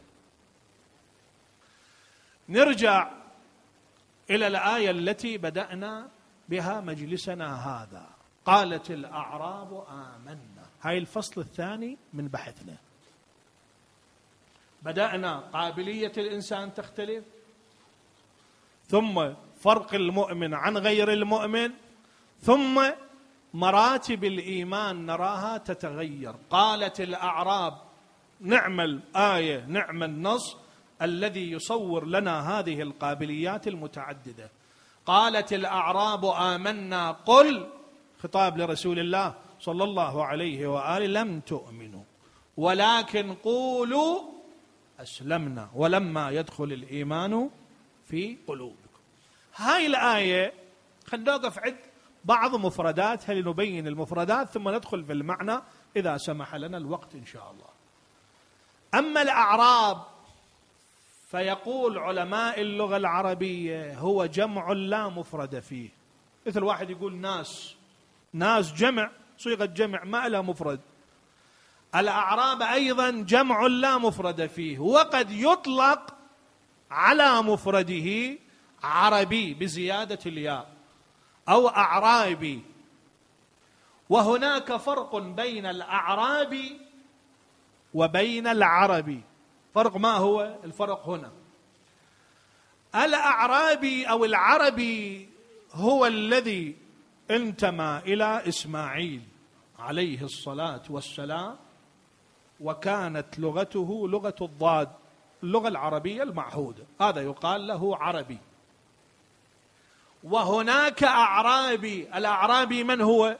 نرجع إلى الآية التي بدأنا بها مجلسنا هذا. قالت الأعراب آمنا. هاي الفصل الثاني من بحثنا. بدأنا قابلية الإنسان تختلف، ثم فرق المؤمن عن غير المؤمن، ثم مراتب الإيمان نراها تتغير. قالت الأعراب، نعم الآية نعم النص الذي يصور لنا هذه القابليات المتعددة. قالت الأعراب آمنا، قل، خطاب لرسول الله صلى الله عليه وآله: لم تؤمنوا ولكن قولوا أسلمنا ولما يدخل الإيمان في قلوبكم. هاي الآية خلينا نوقف عند بعض مفرداتها لنبين المفردات ثم ندخل في المعنى إذا سمح لنا الوقت إن شاء الله. أما الأعراب فيقول علماء اللغة العربية هو جمع لا مفرد فيه. مثل واحد يقول ناس جمع، صيغة جمع ما لها مفرد. الأعراب أيضا جمع لا مفرد فيه، وقد يطلق على مفرده عربي بزيادة الياء أو أعرابي. وهناك فرق بين الأعراب وبين العربي. فرق، ما هو الفرق هنا؟ الأعرابي أو العربي هو الذي انتمى إلى إسماعيل عليه الصلاة والسلام، وكانت لغته لغة الضاد، اللغة العربية المعهودة، هذا يقال له عربي. وهناك أعرابي. الأعرابي من هو؟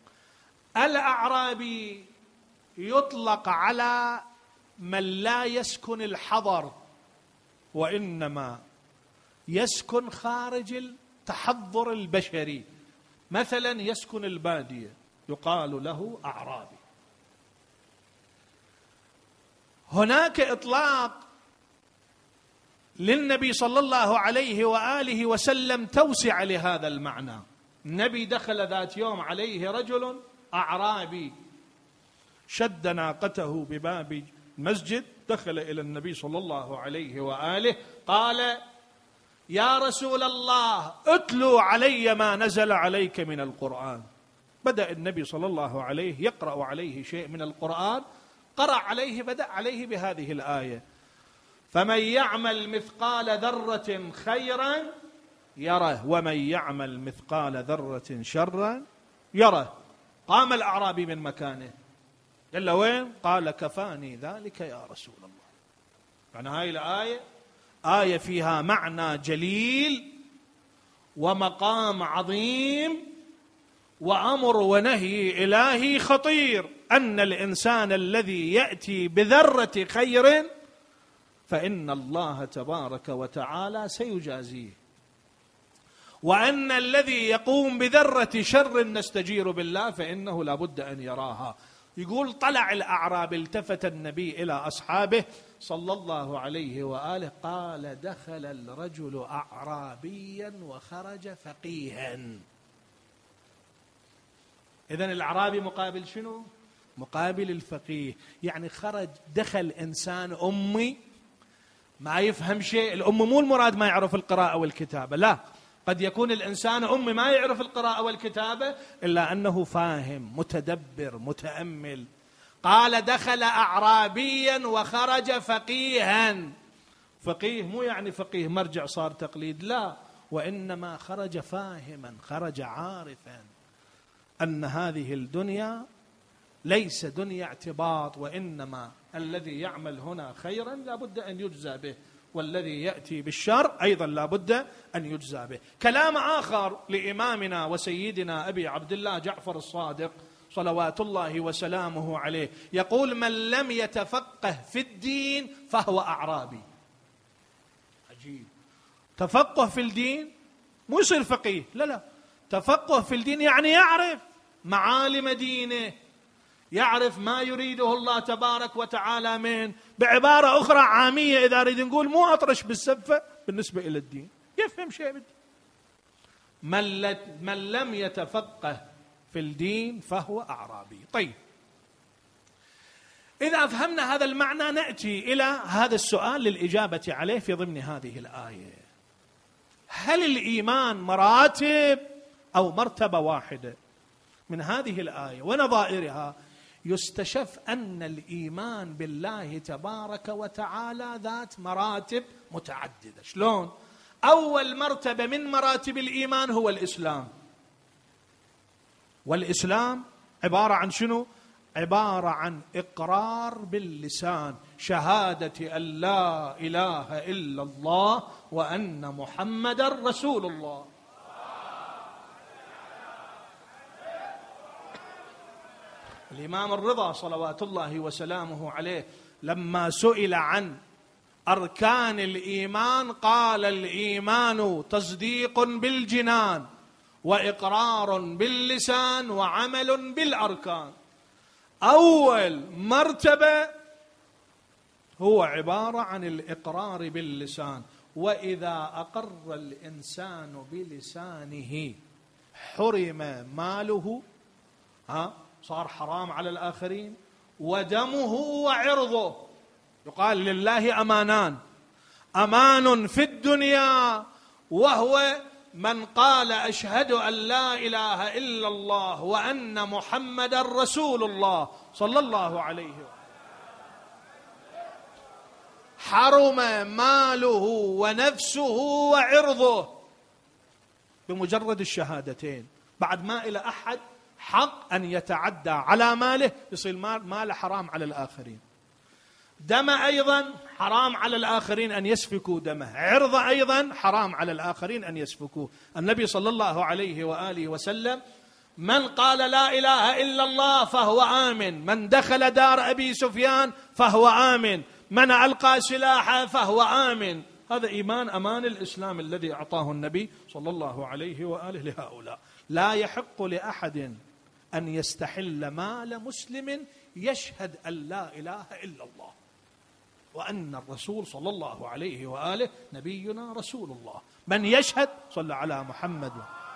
الأعرابي يطلق على من لا يسكن الحضر، وإنما يسكن خارج التحضر البشري، مثلا يسكن البادية يقال له أعرابي. هناك إطلاق للنبي صلى الله عليه وآله وسلم توسع لهذا المعنى. النبي دخل ذات يوم عليه رجل أعرابي شد ناقته بباب المسجد، دخل إلى النبي صلى الله عليه وآله قال: يا رسول الله اتلو علي ما نزل عليك من القرآن. بدأ النبي صلى الله عليه يقرأ عليه شيء من القرآن، قرأ عليه، بدأ عليه بهذه الآية: فمن يعمل مثقال ذرة خيرا يره ومن يعمل مثقال ذرة شرا يره. قام الأعرابي من مكانه، قال له: وين؟ قال: كفاني ذلك يا رسول الله. يعني هاي الآية آية فيها معنى جليل ومقام عظيم وأمر ونهي إلهي خطير، أن الإنسان الذي يأتي بذرة خير فإن الله تبارك وتعالى سيجازيه، وأن الذي يقوم بذرة شر نستجير بالله فإنه لا بد أن يراها. يقول طلع الأعرابي، التفت النبي إلى أصحابه صلى الله عليه وآله قال دخل الرجل أعرابيا وخرج فقيها. إذن الأعرابي مقابل شنو؟ مقابل الفقيه. يعني خرج دخل إنسان أمي ما يفهم شيء. الأم مو المراد ما يعرف القراءة والكتابة، لا، قد يكون الإنسان أمي ما يعرف القراءة والكتابة إلا أنه فاهم متدبر متأمل. قال دخل أعرابيا وخرج فقيها. فقيه مو يعني فقيه مرجع صار تقليد، لا، وإنما خرج فاهما، خرج عارفا أن هذه الدنيا ليس دنيا اعتباط، وإنما الذي يعمل هنا خيرا لا بد أن يجزى به، والذي يأتي بالشر أيضا لا بد أن يجزى به. كلام آخر لإمامنا وسيدنا أبي عبد الله جعفر الصادق صلوات الله وسلامه عليه، يقول من لم يتفقه في الدين فهو أعرابي. عجيب، تفقه في الدين مو يصير فقيه، لا، تفقه في الدين يعني يعرف معالم دينه، يعرف ما يريده الله تبارك وتعالى منه. بعبارة أخرى عامية إذا أريد نقول مو أطرش بالسفة بالنسبة إلى الدين، يفهم شيء بالدين. من لم يتفقه في الدين فهو أعرابي. طيب، إذا فهمنا هذا المعنى نأتي إلى هذا السؤال للإجابة عليه في ضمن هذه الآية: هل الإيمان مراتب أو مرتبة واحدة؟ من هذه الآية ونظائرها يستشف أن الإيمان بالله تبارك وتعالى ذات مراتب متعددة. شلون؟ أول مرتبة من مراتب الإيمان هو الإسلام. والإسلام عبارة عن شنو؟ عبارة عن إقرار باللسان، شهادة أن لا إله إلا الله وأن محمدا رسول الله. الإمام الرضا صلوات الله وسلامه عليه لما سئل عن أركان الإيمان قال الإيمان تصديق بالجنان وإقرار باللسان وعمل بالأركان. أول مرتبة هو عبارة عن الإقرار باللسان، وإذا أقر الإنسان بلسانه حرم ماله، صار حرام على الآخرين، ودمه وعرضه. يقال لله أمانان: أمان في الدنيا وهو من قال أشهد أن لا إله إلا الله وأن محمدا رسول الله صلى الله عليه وسلم. حرم ماله ونفسه وعرضه بمجرد الشهادتين، بعد ما إلى أحد حق أن يتعدى على ماله، يصير ماله حرام على الآخرين. دم أيضا حرام على الآخرين أن يسفكوا دمه، عرض أيضا حرام على الآخرين أن يسفكوه. النبي صلى الله عليه وآله وسلم: من قال لا إله إلا الله فهو آمن، من دخل دار أبي سفيان فهو آمن، من ألقى سلاحه فهو آمن. هذا إيمان أمان الإسلام الذي أعطاه النبي صلى الله عليه وآله لهؤلاء. لا يحق لأحد أن يستحل مال مسلم يشهد أن لا إله إلا الله وأن الرسول صلى الله عليه وآله نبينا رسول الله. من يشهد صلى على محمد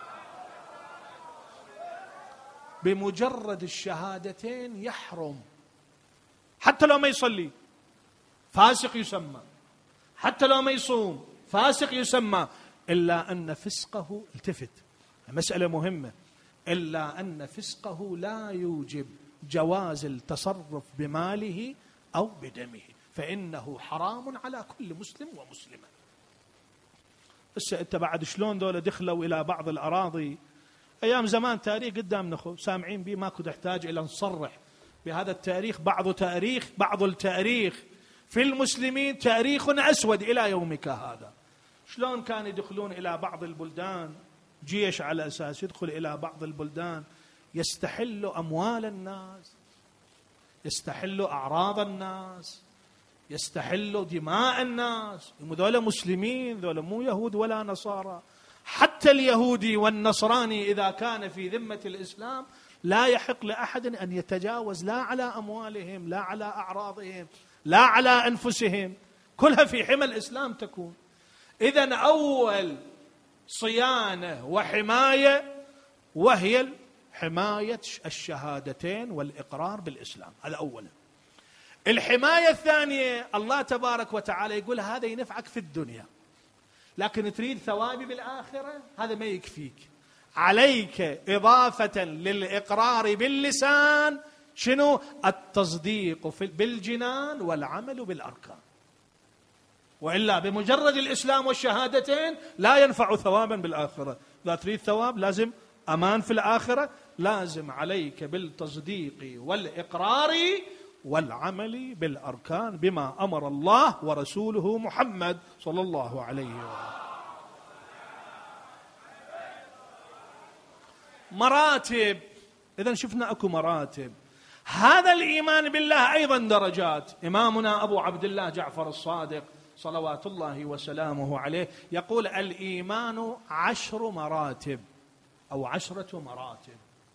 بمجرد الشهادتين يحرم، حتى لو ما يصلي فاسق يسمى، حتى لو ما يصوم فاسق يسمى، إلا أن فسقه، التفت مسألة مهمة، إلا أن فسقه لا يوجب جواز التصرف بماله أو بدمه، فإنه حرام على كل مسلم ومسلمة. بس أنت بعد شلون دولة دخلوا إلى بعض الأراضي أيام زمان، تاريخ قدامنا سامعين به، ما كنت أحتاج إلى نصرح بهذا التاريخ. بعض التاريخ في المسلمين تاريخ أسود إلى يومك هذا. شلون كانوا يدخلون إلى بعض البلدان، جيش على أساس يدخل إلى بعض البلدان يستحل أموال الناس، يستحل أعراض الناس، يستحل دماء الناس. ذولا مسلمين، ذولا مو يهود ولا نصارى. حتى اليهودي والنصراني إذا كان في ذمة الإسلام لا يحق لأحد أن يتجاوز لا على أموالهم، لا على أعراضهم، لا على أنفسهم، كلها في حمى الإسلام تكون. إذن أول صيانة وحماية وهي حماية الشهادتين والإقرار بالإسلام، هذا أولا. الحماية الثانية الله تبارك وتعالى يقول هذا ينفعك في الدنيا، لكن تريد ثوابي بالآخرة هذا ما يكفيك، عليك إضافة للإقرار باللسان شنو؟ التصديق بالجنان والعمل بالأركان، وإلا بمجرد الإسلام والشهادتين لا ينفع ثوابا بالآخرة. إذا تريد ثواب لازم أمان في الآخرة، لازم عليك بالتصديق والإقرار والعمل بالأركان بما أمر الله ورسوله محمد صلى الله عليه وسلم. مراتب، إذن شفنا أكو مراتب. هذا الإيمان بالله أيضا درجات. إمامنا أبو عبد الله جعفر الصادق صلوات الله وسلامه عليه يقول الإيمان 10 مراتب أو 10 مراتب.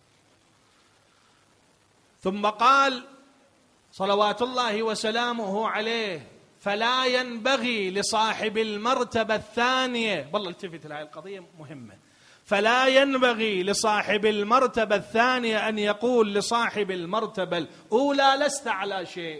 ثم قال صلوات الله وسلامه عليه فلا ينبغي لصاحب المرتبة الثانية، والله التفت لهذه القضية مهمة، فلا ينبغي لصاحب المرتبة الثانية أن يقول لصاحب المرتبة الأولى لست على شيء.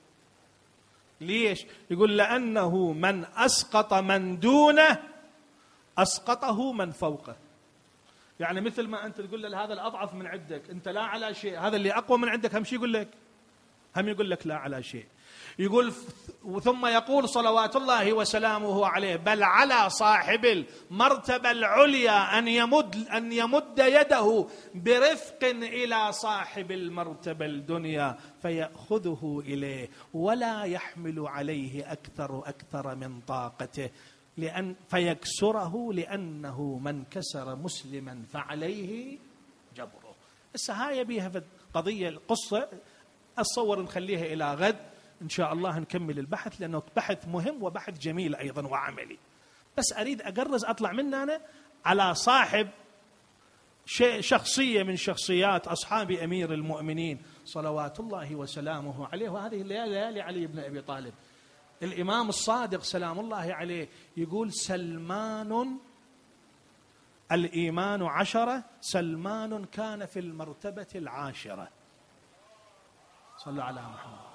ليش؟ يقول لأنه من أسقط من دونه أسقطه من فوقه. يعني مثل ما أنت تقول له هذا الأضعف من عندك أنت لا على شيء، هذا اللي أقوى من عندك هم شي يقول لك؟ هم يقول لك لا على شيء. يقول ثم يقول صلوات الله وسلامه عليه بل على صاحب المرتبة العليا أن يمد يده برفق إلى صاحب المرتبة الدنيا فيأخذه إليه ولا يحمل عليه أكثر من طاقته فيكسره لأنه من كسر مسلما فعليه جبره. بس هاي بيها قضية القصة أتصور نخليها إلى غد إن شاء الله نكمل البحث، لأنه بحث مهم وبحث جميل أيضا وعملي. بس أريد أقرز أطلع منه أنا على صاحب شخصية من شخصيات أصحاب أمير المؤمنين صلوات الله وسلامه عليه. وهذه ليالي علي بن أبي طالب. الإمام الصادق سلام الله عليه يقول سلمان الإيمان 10، سلمان كان في المرتبة 10. صلى على محمد.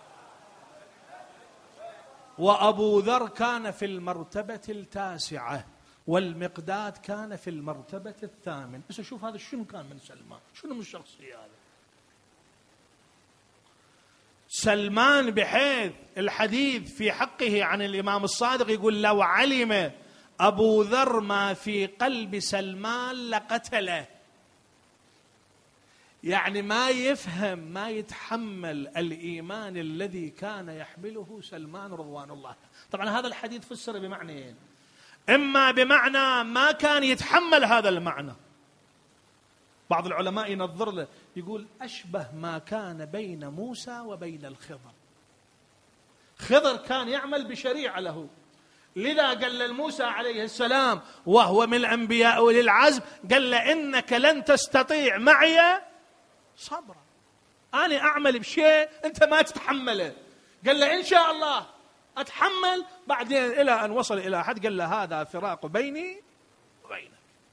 وأبو ذر كان في المرتبة 9، والمقداد كان في المرتبة 8. بس شوف هذا شنو كان من سلمان، شنو من الشخصية هذا سلمان، بحيث الحديث في حقه عن الإمام الصادق يقول لو علم أبو ذر ما في قلب سلمان لقتله. يعني ما يفهم ما يتحمل الإيمان الذي كان يحمله سلمان رضوان الله. طبعا هذا الحديث فسر بمعنيين، إما بمعنى ما كان يتحمل هذا المعنى، بعض العلماء ينظر له يقول أشبه ما كان بين موسى وبين الخضر. خضر كان يعمل بشريعة له، لذا قال لموسى عليه السلام وهو من الأنبياء أولي العزم قال له إنك لن تستطيع معي صبرا، أنا أعمل بشيء أنت ما تتحمله. قال له إن شاء الله أتحمل. بعدين إلى أن وصل إلى أحد قال له هذا فراق بيني وبينك.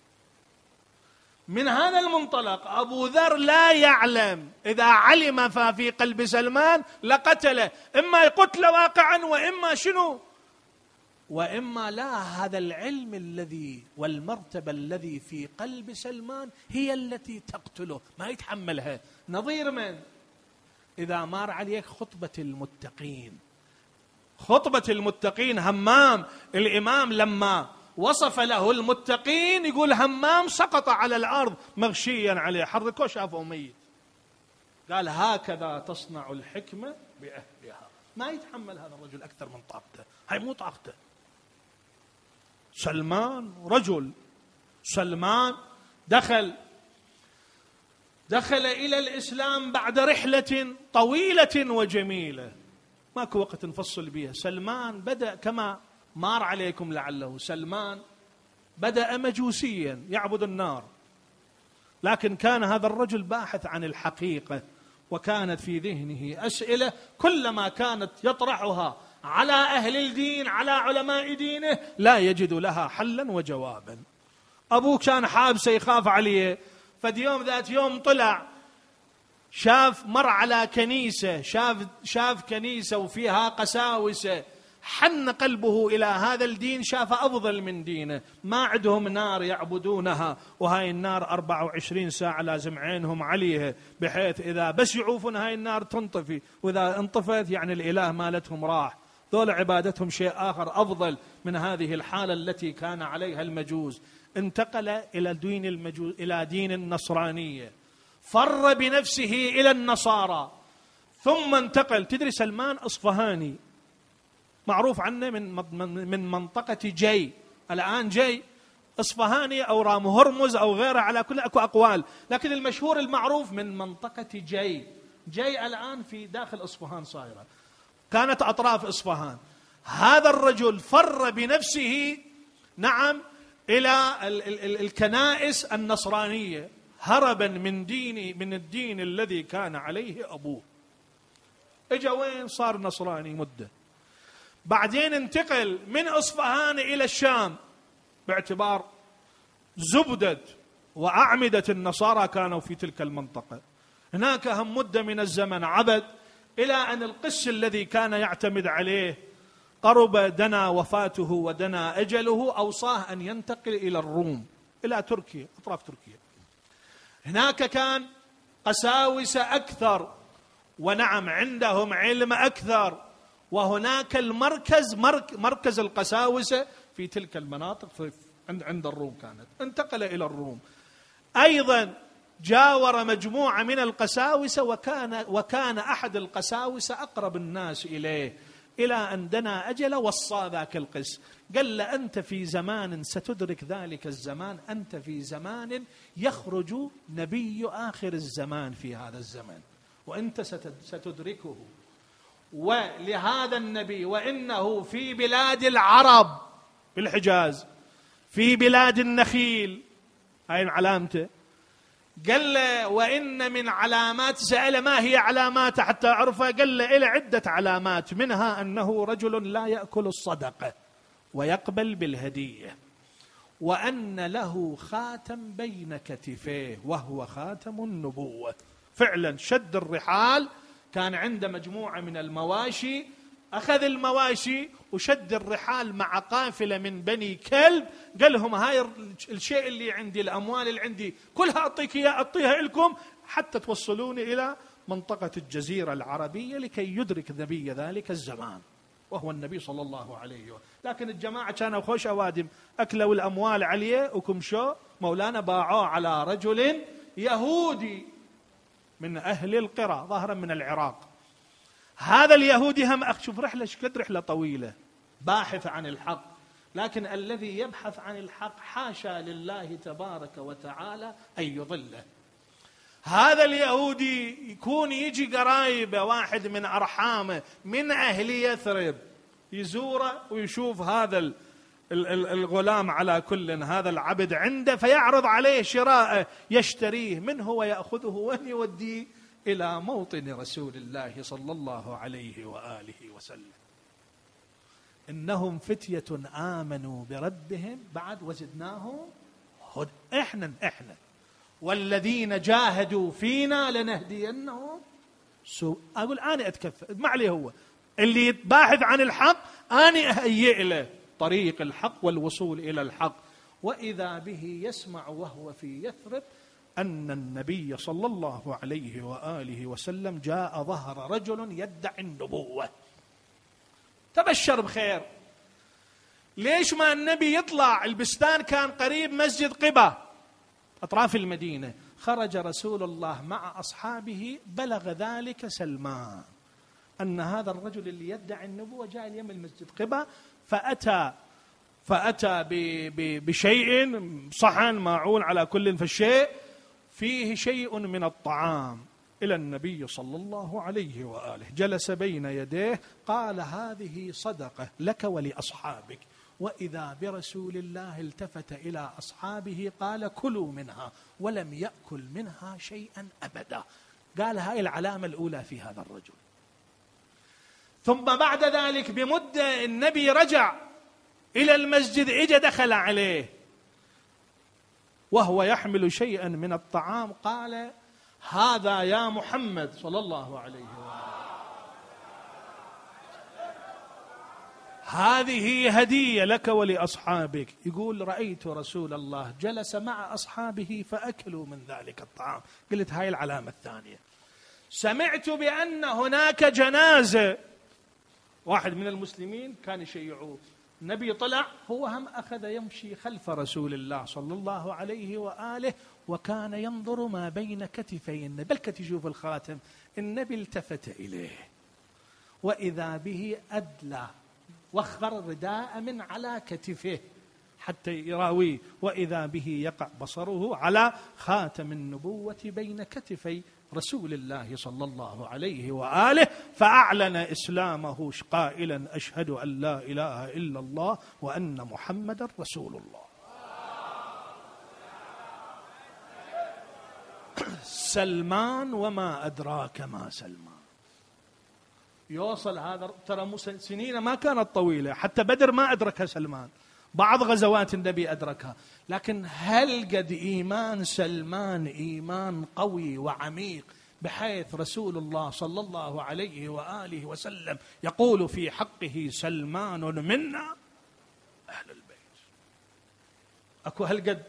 من هذا المنطلق أبو ذر لا يعلم، إذا علم ما في قلب سلمان لقتله، إما يقتل واقعا وإما شنو، وإما لا. هذا العلم الذي والمرتبة الذي في قلب سلمان هي التي تقتله، ما يتحملها. نظير من؟ إذا مر عليك خطبة المتقين، خطبة المتقين همام الإمام لما وصف له المتقين يقول همام سقط على الأرض مغشيا عليه، حركوه شافه ميت. قال هكذا تصنع الحكمة بأهلها. ما يتحمل هذا الرجل أكثر من طاقته، هاي مو طاقته. سلمان رجل، سلمان دخل إلى الإسلام بعد رحلة طويلة وجميلة ماكو وقت نفصل بها. سلمان بدأ كما مار عليكم لعله، سلمان بدأ مجوسيا يعبد النار، لكن كان هذا الرجل باحث عن الحقيقة، وكانت في ذهنه أسئلة كلما كانت يطرحها على أهل الدين، على علماء دينه، لا يجد لها حلا وجوابا. أبوه كان حابسه يخاف عليه، فديوم ذات يوم طلع شاف مر على كنيسة، شاف كنيسة وفيها قساوسة، حن قلبه إلى هذا الدين، شاف أفضل من دينه، ما عندهم نار يعبدونها، وهاي النار 24 ساعة لازم عينهم عليها، بحيث إذا بس يعوفون هاي النار تنطفي، وإذا انطفت يعني الإله مالتهم راح. ذول عبادتهم شيء آخر أفضل من هذه الحالة التي كان عليها المجوس. انتقل إلى دين المجوس، إلى دين النصرانية، فر بنفسه إلى النصارى، ثم انتقل. تدري سلمان أصفهاني معروف عنه من منطقة جي، الآن جي أصفهاني أو رام هرمز أو غيره، على كل أكو أقوال، لكن المشهور المعروف من منطقة جي. جي الآن في داخل أصفهان صايرة، كانت أطراف أصفهان. هذا الرجل فر بنفسه نعم إلى الكنائس النصرانية، هربا من الدين الذي كان عليه أبوه. إجا وين؟ صار نصراني مدة. بعدين انتقل من أصفهان إلى الشام، باعتبار زبدة وأعمدة النصارى كانوا في تلك المنطقة. هناك هم مدة من الزمن عبد، إلى أن القس الذي كان يعتمد عليه قرب دنا وفاته ودنا أجله، أوصاه أن ينتقل إلى الروم، إلى تركيا، أطراف تركيا. هناك كان قساوسة أكثر، ونعم عندهم علم أكثر، وهناك مركز القساوسة في تلك المناطق عند الروم كانت. انتقل إلى الروم، أيضا جاور مجموعة من القساوسة، وكان أحد القساوسة أقرب الناس إليه، إلى أن دنا أجل وصى ذاك القس، قال له أنت في زمان ستدرك ذلك الزمان، أنت في زمان يخرج نبي آخر الزمان في هذا الزمان، وأنت ستدركه. ولهذا النبي وإنه في بلاد العرب بالحجاز، في بلاد النخيل، هاي علامته. قال له وإن من علامات، سأل ما هي علاماته حتى أعرفها، قال له إلى عدة علامات، منها أنه رجل لا يأكل الصدقة ويقبل بالهدية، وأن له خاتم بين كتفيه وهو خاتم النبوة. فعلا شد الرحال، كان عنده مجموعة من المواشي، أخذ المواشي وشد الرحال مع قافلة من بني كلب، قال لهم هاي الشيء اللي عندي، الأموال اللي عندي كلها أعطيك إياه، أعطيها لكم حتى توصلوني إلى منطقة الجزيرة العربية لكي يدرك نبي ذلك الزمان وهو النبي صلى الله عليه وسلم. لكن الجماعة كانوا خوش أوادم، أكلوا الأموال عليه وكمشوا مولانا باعوه على رجل يهودي من أهل القرى ظاهرا من العراق. هذا اليهودي هم شوف رحلة، شكد رحلة طويلة، باحث عن الحق، لكن الذي يبحث عن الحق حاشا لله تبارك وتعالى أن يضله. هذا اليهودي يكون يجي قرايبه، واحد من أرحامه من أهل يثرب، يزوره ويشوف هذا الغلام على كل، هذا العبد عنده، فيعرض عليه شراءه، يشتريه منه ويأخذه وين يوديه؟ إلى موطن رسول الله صلى الله عليه وآله وسلم. إنهم فتية آمنوا بربهم بعد وزدناهم هدى. إحنا والذين جاهدوا فينا لنهدينهم أقول أنا أتكفى، ما عليه، هو اللي يتباحث عن الحق أنا أهيئ له طريق الحق والوصول إلى الحق. وإذا به يسمع وهو في يثرب أن النبي صلى الله عليه وآله وسلم جاء ظهر رجل يدعي النبوة. تبشر بخير. ليش ما النبي يطلع؟ البستان كان قريب مسجد قباء أطراف المدينة، خرج رسول الله مع أصحابه، بلغ ذلك سلمان أن هذا الرجل اللي يدعي النبوة جاء اليوم المسجد قباء، فأتى بشيء، صحن ماعون على كل، فالشيء فيه شيء من الطعام إلى النبي صلى الله عليه وآله، جلس بين يديه، قال هذه صدقة لك ولأصحابك، وإذا برسول الله التفت إلى أصحابه قال كلوا منها، ولم يأكل منها شيئا أبدا. قال هاي العلامة الأولى في هذا الرجل. ثم بعد ذلك بمدة النبي رجع إلى المسجد، إجا دخل عليه وهو يحمل شيئا من الطعام، قال هذا يا محمد صلى الله عليه وآله، هذه هدية لك ولأصحابك. يقول رأيت رسول الله جلس مع أصحابه فأكلوا من ذلك الطعام. قلت هاي العلامة الثانية. سمعت بأن هناك جنازة، واحد من المسلمين كان يشيعوه، النبي طلع، هو هم أخذ يمشي خلف رسول الله صلى الله عليه وآله، وكان ينظر ما بين كتفي النبي، بل كتشوف الخاتم. النبي التفت إليه وإذا به أدلى، وخر الرداء من على كتفه حتى يراويه، وإذا به يقع بصره على خاتم النبوة بين كتفي رسول الله صلى الله عليه وآله، فأعلن إسلامه قائلا أشهد أن لا إله إلا الله وأن محمدا رسول الله. سلمان وما أدراك ما سلمان. يوصل هذا، ترى سنين ما كانت طويلة، حتى بدر ما أدركها سلمان، بعض غزوات النبي أدركها، لكن هل قد إيمان سلمان إيمان قوي وعميق بحيث رسول الله صلى الله عليه وآله وسلم يقول في حقه سلمان منا أهل البيت. أكو هل قد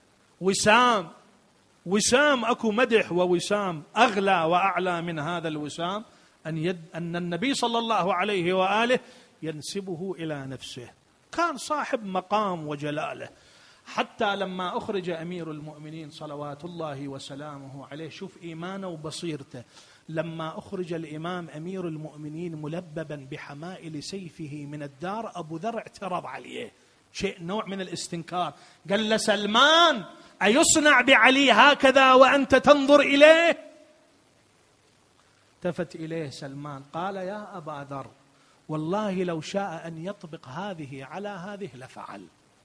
وسام أكو مدح ووسام أغلى وأعلى من هذا الوسام، أن النبي صلى الله عليه وآله ينسبه إلى نفسه. كان صاحب مقام وجلاله، حتى لما أخرج أمير المؤمنين صلوات الله وسلامه عليه، شوف إيمانه وبصيرته، لما أخرج الإمام أمير المؤمنين ملببا بحمائل سيفه من الدار، أبو ذر اعترض عليه، شيء نوع من الاستنكار، قال له سلمان أيصنع بعلي هكذا وأنت تنظر إليه؟ التفت إليه سلمان قال يا أبا ذر والله لو شاء أن يطبق هذه على هذه لفعل،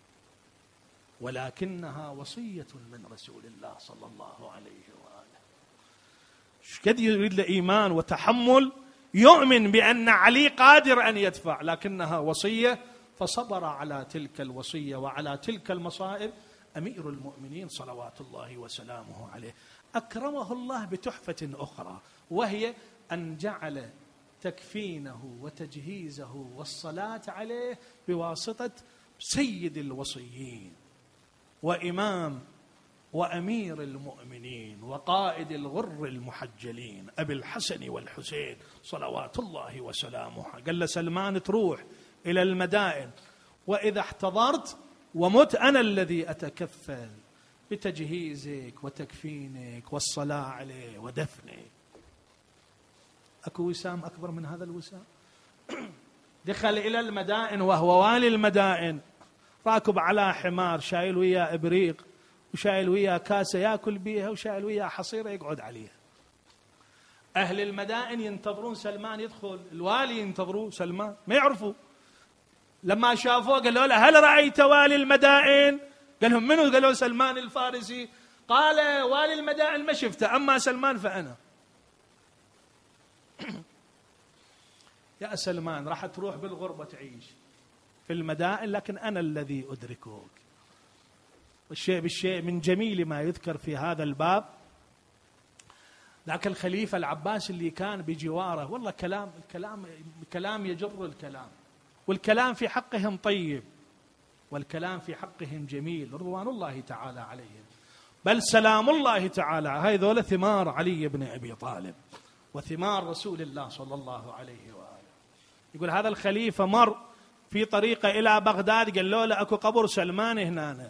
ولكنها وصية من رسول الله صلى الله عليه وآله. قد يريد له إيمان وتحمل، يؤمن بأن علي قادر أن يدفع، لكنها وصية، فصبر على تلك الوصية وعلى تلك المصائب أمير المؤمنين صلوات الله وسلامه عليه. أكرمه الله بتحفة أخرى، وهي أن جعل تكفينه وتجهيزه والصلاة عليه بواسطة سيد الوصيين وإمام وأمير المؤمنين وقائد الغر المحجلين أبي الحسن والحسين صلوات الله وسلامه. قال له سلمان تروح إلى المدائن، وإذا احتضرت ومت أنا الذي أتكفل بتجهيزك وتكفينك والصلاة عليه ودفنك. أكو وسام أكبر من هذا الوسام؟ دخل إلى المدائن وهو والي المدائن، راكب على حمار، شايل وياه إبريق، وشايل وياه كاسة يأكل بيها، وشايل وياه حصيرة يقعد عليها. أهل المدائن ينتظرون سلمان يدخل، الوالي ينتظرون سلمان، ما يعرفوا. لما شافوه قالوا له هل رأيت والي المدائن؟ قال لهم منو؟ قالوا سلمان الفارسي. قال والي المدائن ما شفته، أما سلمان فأنا. يا سلمان راح تروح بالغربة تعيش في المدائن، لكن أنا الذي أدركك. والشيء بالشيء من جميل ما يذكر في هذا الباب، ذاك الخليفة العباس اللي كان بجواره، والله كلام يجر الكلام، والكلام في حقهم طيب، والكلام في حقهم جميل رضوان الله تعالى عليهم، بل سلام الله تعالى. هاي ذولا ثمار علي بن أبي طالب وثمار رسول الله صلى الله عليه وآله. يقول هذا الخليفة مر في طريقه إلى بغداد، قال له أكو قبر سلمان هنا،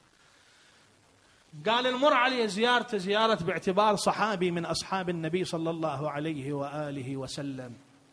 قال المر عليه زيارة باعتبار صحابي من أصحاب النبي صلى الله عليه وآله وسلم.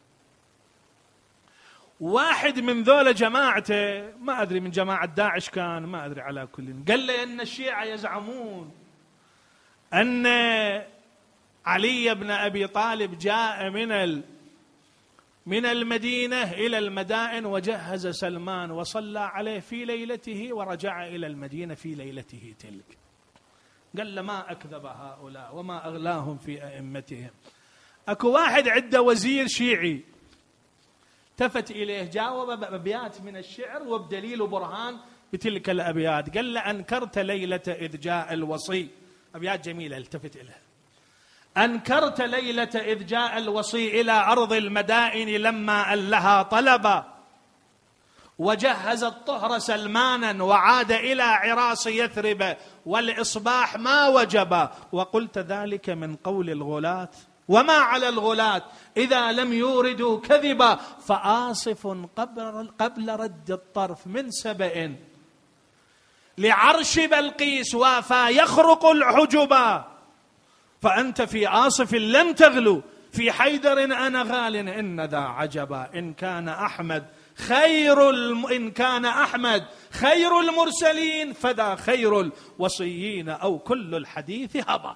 واحد من ذولا جماعته، ما أدري من جماعة داعش كان، ما أدري، على كل، قال لي أن الشيعة يزعمون أن علي بن أبي طالب جاء من من المدينة إلى المدائن، وجهز سلمان وصلى عليه في ليلته، ورجع إلى المدينة في ليلته تلك. قال له ما أكذب هؤلاء وما أغلاهم في أئمتهم. أكو واحد عنده وزير شيعي التفت إليه، جاوب بأبيات من الشعر وبدليل برهان بتلك الأبيات. قال له أنكرت ليلة إذ جاء الوصي، أبيات جميلة التفت إليها. أنكرت ليلة إذ جاء الوصي إلى أرض المدائن لما ألها طلبا، وجهز الطهر سلمانا وعاد إلى عراس يثرب، والإصباح ما وجب، وقلت ذلك من قول الغلاة، وما على الغلاة إذا لم يوردوا كذبا، فآصف قبل رد الطرف من سبأ لعرش بلقيس وافى يخرق الحجبا، فأنت في آصف لم تغلو، في حيدر أنا غال إن ذا عجبا، إن كان أحمد خير المرسلين فذا خير الوصيين، أو كل الحديث هبا.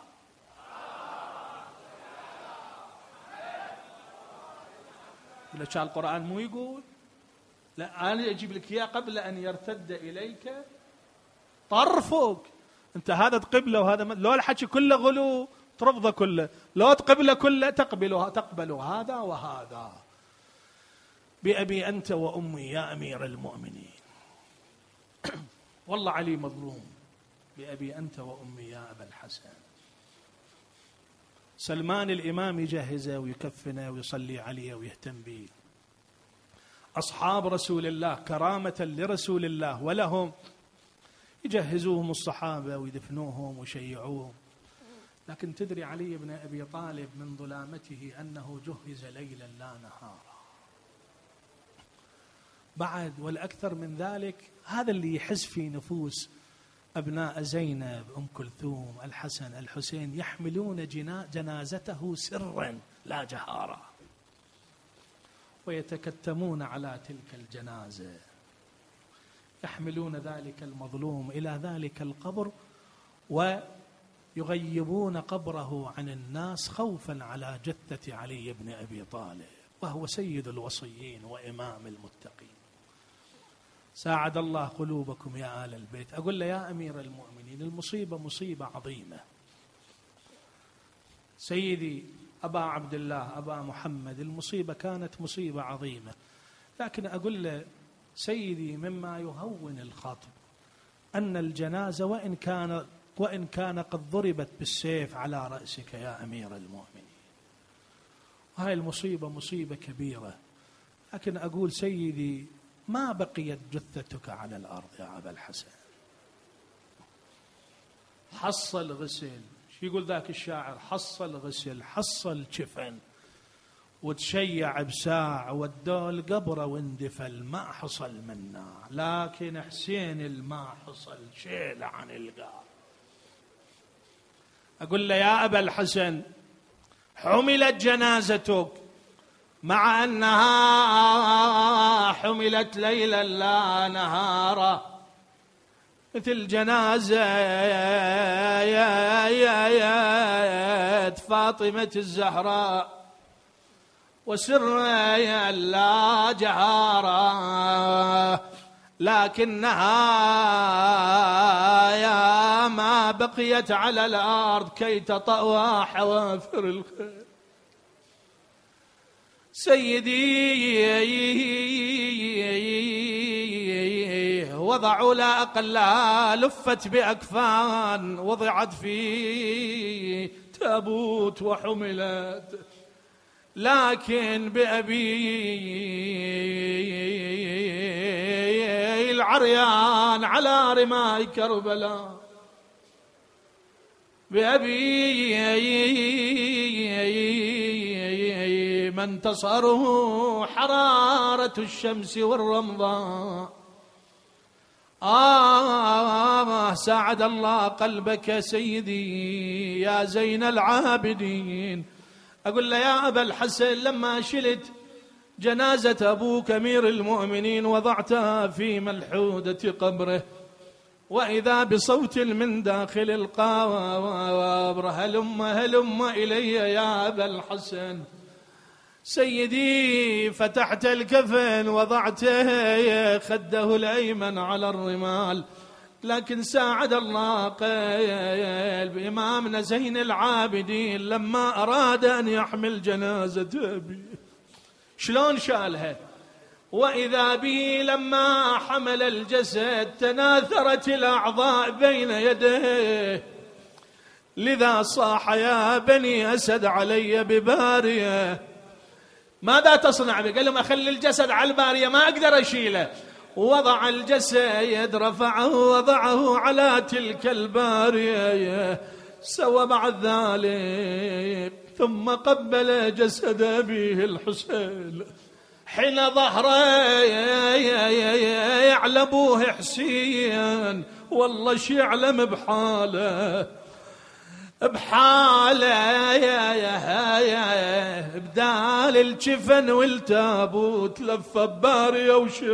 لك القرآن مو يقول لا أنا أجيب لك إياه قبل أن يرتد إليك طرفك. أنت هذا تقبله وهذا لو الحكي كله غلو ترفضه كله، لو تقبله كله تقبل هذا وهذا. بأبي أنت وأمي يا أمير المؤمنين. والله علي مظلوم. بأبي أنت وأمي يا أبا الحسن. سلمان الإمام يجهزه ويكفنه ويصلي عليه ويهتم به. أصحاب رسول الله كرامة لرسول الله ولهم يجهزوهم الصحابة ويدفنوهم ويشيعوهم. لكن تدري علي بن أبي طالب من ظلامته أنه جهز ليلا لا نهارا. بعد والأكثر من ذلك، هذا اللي يحس في نفوس أبناء زينب، أم كلثوم، الحسن، الحسين، يحملون جنازته سرا لا جهارا، ويتكتمون على تلك الجنازة، يحملون ذلك المظلوم إلى ذلك القبر ويغيبون قبره عن الناس خوفا على جثة علي بن أبي طالب، وهو سيد الوصيين وإمام المتقين. ساعد الله قلوبكم يا آل البيت. أقول له يا أمير المؤمنين، المصيبة مصيبة عظيمة. سيدي أبا عبد الله أبا محمد، المصيبة كانت مصيبة عظيمة، لكن أقول له سيدي مما يهون الخطب أن الجنازة وإن كان قد ضربت بالسيف على رأسك يا أمير المؤمنين، وهي المصيبة مصيبة كبيرة، لكن أقول سيدي ما بقيت جثتك على الأرض يا أبا الحسن. حصل غسل، شو يقول ذاك الشاعر؟ حصل غسل، حصل كفن، وتشيع بساع، والدول قبره واندفل، ما حصل منا، لكن حسين الما حصل شيل عن القار. أقول له يا أبا الحسن، حملت جنازتك مع أنها حملت ليلا لا نهارا، مثل جنازة يا فاطمة الزهراء، وسر لا جهارا، لكنها يا ما بقيت على الأرض كي تطأ حوافر الخير. سيدي وضعوا لا أقلها، لفت بأكفان، وضعت في تابوت وحملت، لكن بأبي العريان على رماي كربلاء، بأبي من تصره حرارة الشمس والرمضاء. ساعد الله قلبك سيدي يا زين العابدين. أقول له يا أبا الحسن، لما شلت جنازة أبوك أمير المؤمنين وضعتها في ملحودة قبره، وإذا بصوت من داخل القبر هلم إلي يا أبا الحسن. سيدي فتحت الكفن وضعته خده الأيمن على الرمال، لكن ساعد الله قلب إمامنا زين العابدين لما أراد أن يحمل جنازة أبيه شلون شالها، وإذا به لما حمل الجسد تناثرت الأعضاء بين يديه، لذا صاح يا بني أسد علي ببارية. ماذا تصنع به؟ قال لهم أخلي الجسد على البارية ما أقدر أشيله. وضع الجسد رفعه وضعه على تلك البارية، سوى بعد ذلك ثم قبل جسد أبيه الحسين حين ظهره يعلبوه حسين، والله شي يعلم بحاله بدال الجفن والتابوت لف بارية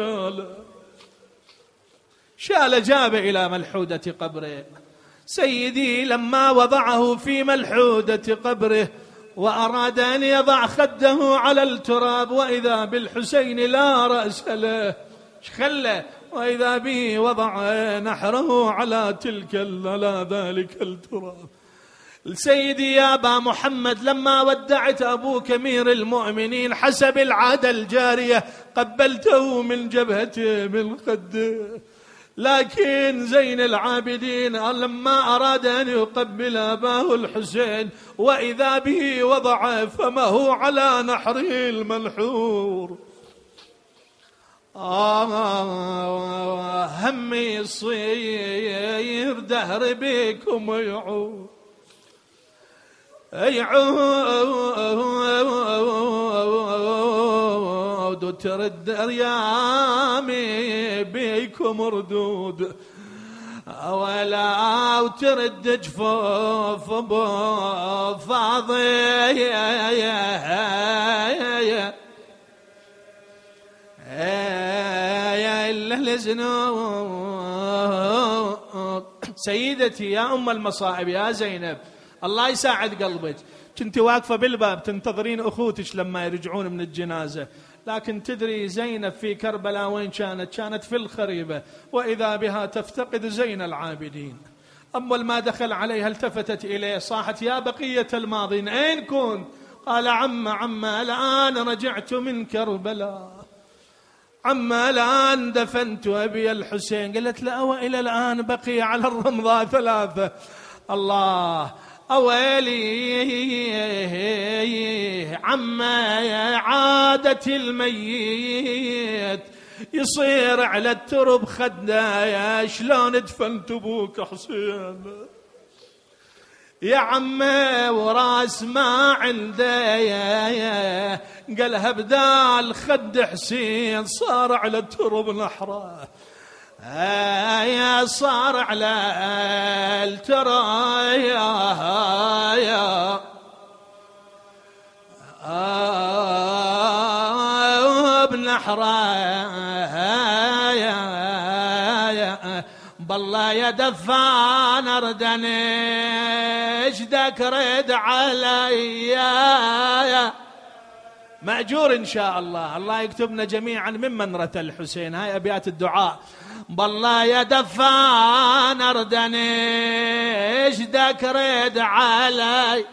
وشاله جابه إلى ملحودة قبره. سيدي لما وضعه في ملحودة قبره وأراد أن يضع خده على التراب، وإذا بالحسين لا رأس له خله، وإذا به وضع نحره على ذلك التراب. سيدي يا أبا محمد لما ودعت أبوك أمير المؤمنين حسب العادة الجارية قبلته من جبهته من خده، لكن زين العابدين لما أراد أن يقبل أباه الحسين وإذا به وضع فمه على نحره المنحور. همي يصير دهر بكم يعود وترد ريامي بيكم ردود، ولا وترد جفوف فاضي إلا الزنود. سيدتي يا أم المصائب يا زينب الله يساعد قلبك، كنت واقفة بالباب تنتظرين أخوتك لما يرجعون من الجنازة، لكن تدري زينب في كربلاء وين كانت؟ كانت في الخريبة، وإذا بها تفتقد زين العابدين. أول ما دخل عليها التفتت إليه صاحت يا بقية الماضين أين كنت؟ قال عم الآن رجعت من كربلاء، عم الآن دفنت أبي الحسين. قالت لا وإلى الآن بقي على الرمضاء 3. الله أويلي عم عادة الميت يصير على الترب خدنا، شلون دفنت ابوك حسين يا عمي وراس ما عنده، قالها بدال خد حسين صار على الترب نحره، يا صار على الترايا بنحرايا بالله يا دفان اردنيش ذكرت عليا. مأجور إن شاء الله، الله يكتبنا جميعا ممن رثى الحسين. هاي أبيات الدعاء. بالله يا دفان اردنيش ذكرت علي،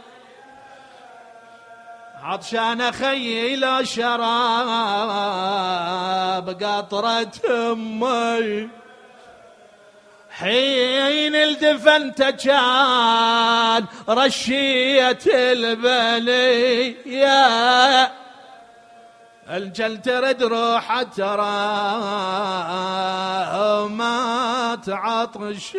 عطشان خيل شراب قطرة أمي، حين الدفنت كان رشية البلية، الجل ترد روحه ترى ما تعطش،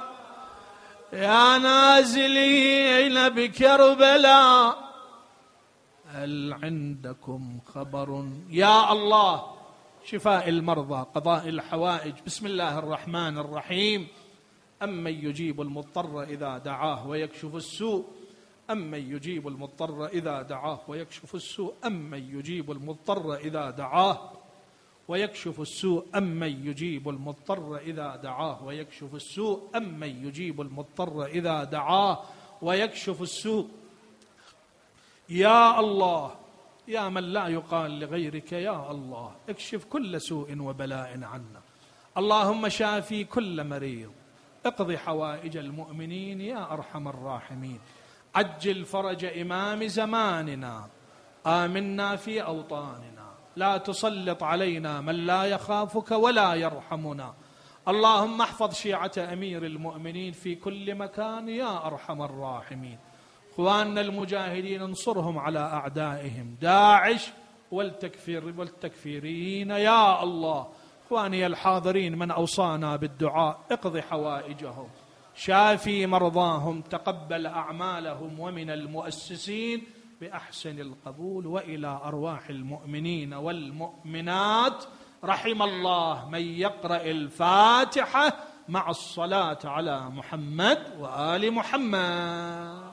يا نازلين بكربلاء هل عندكم خبر؟ يا الله شفاء المرضى قضاء الحوائج. بسم الله الرحمن الرحيم. أمن يجيب المضطر إذا دعاه ويكشف السوء، أمن يجيب المضطر إذا دعاه ويكشف السوء، أمن يجيب المضطر إذا دعاه ويكشف السوء، أمن يجيب المضطر إذا دعاه ويكشف السوء، أمن يجيب المضطر إذا دعاه ويكشف السوء. يا الله يا من لا يقال لغيرك يا الله اكشف كل سوء وبلاء عنا. اللهم شافي كل مريض، اقض حوائج المؤمنين يا أرحم الراحمين. عجل فرج إمام زماننا، آمنا في أوطاننا، لا تسلط علينا من لا يخافك ولا يرحمنا. اللهم احفظ شيعة أمير المؤمنين في كل مكان يا أرحم الراحمين. اخواننا المجاهدين انصرهم على أعدائهم داعش والتكفيريين يا الله. اخواني الحاضرين من أوصانا بالدعاء اقض حوائجهم، شافي مرضاهم، تقبل أعمالهم، ومن المؤسسين بأحسن القبول. وإلى أرواح المؤمنين والمؤمنات رحم الله من يقرأ الفاتحة مع الصلاة على محمد وآل محمد.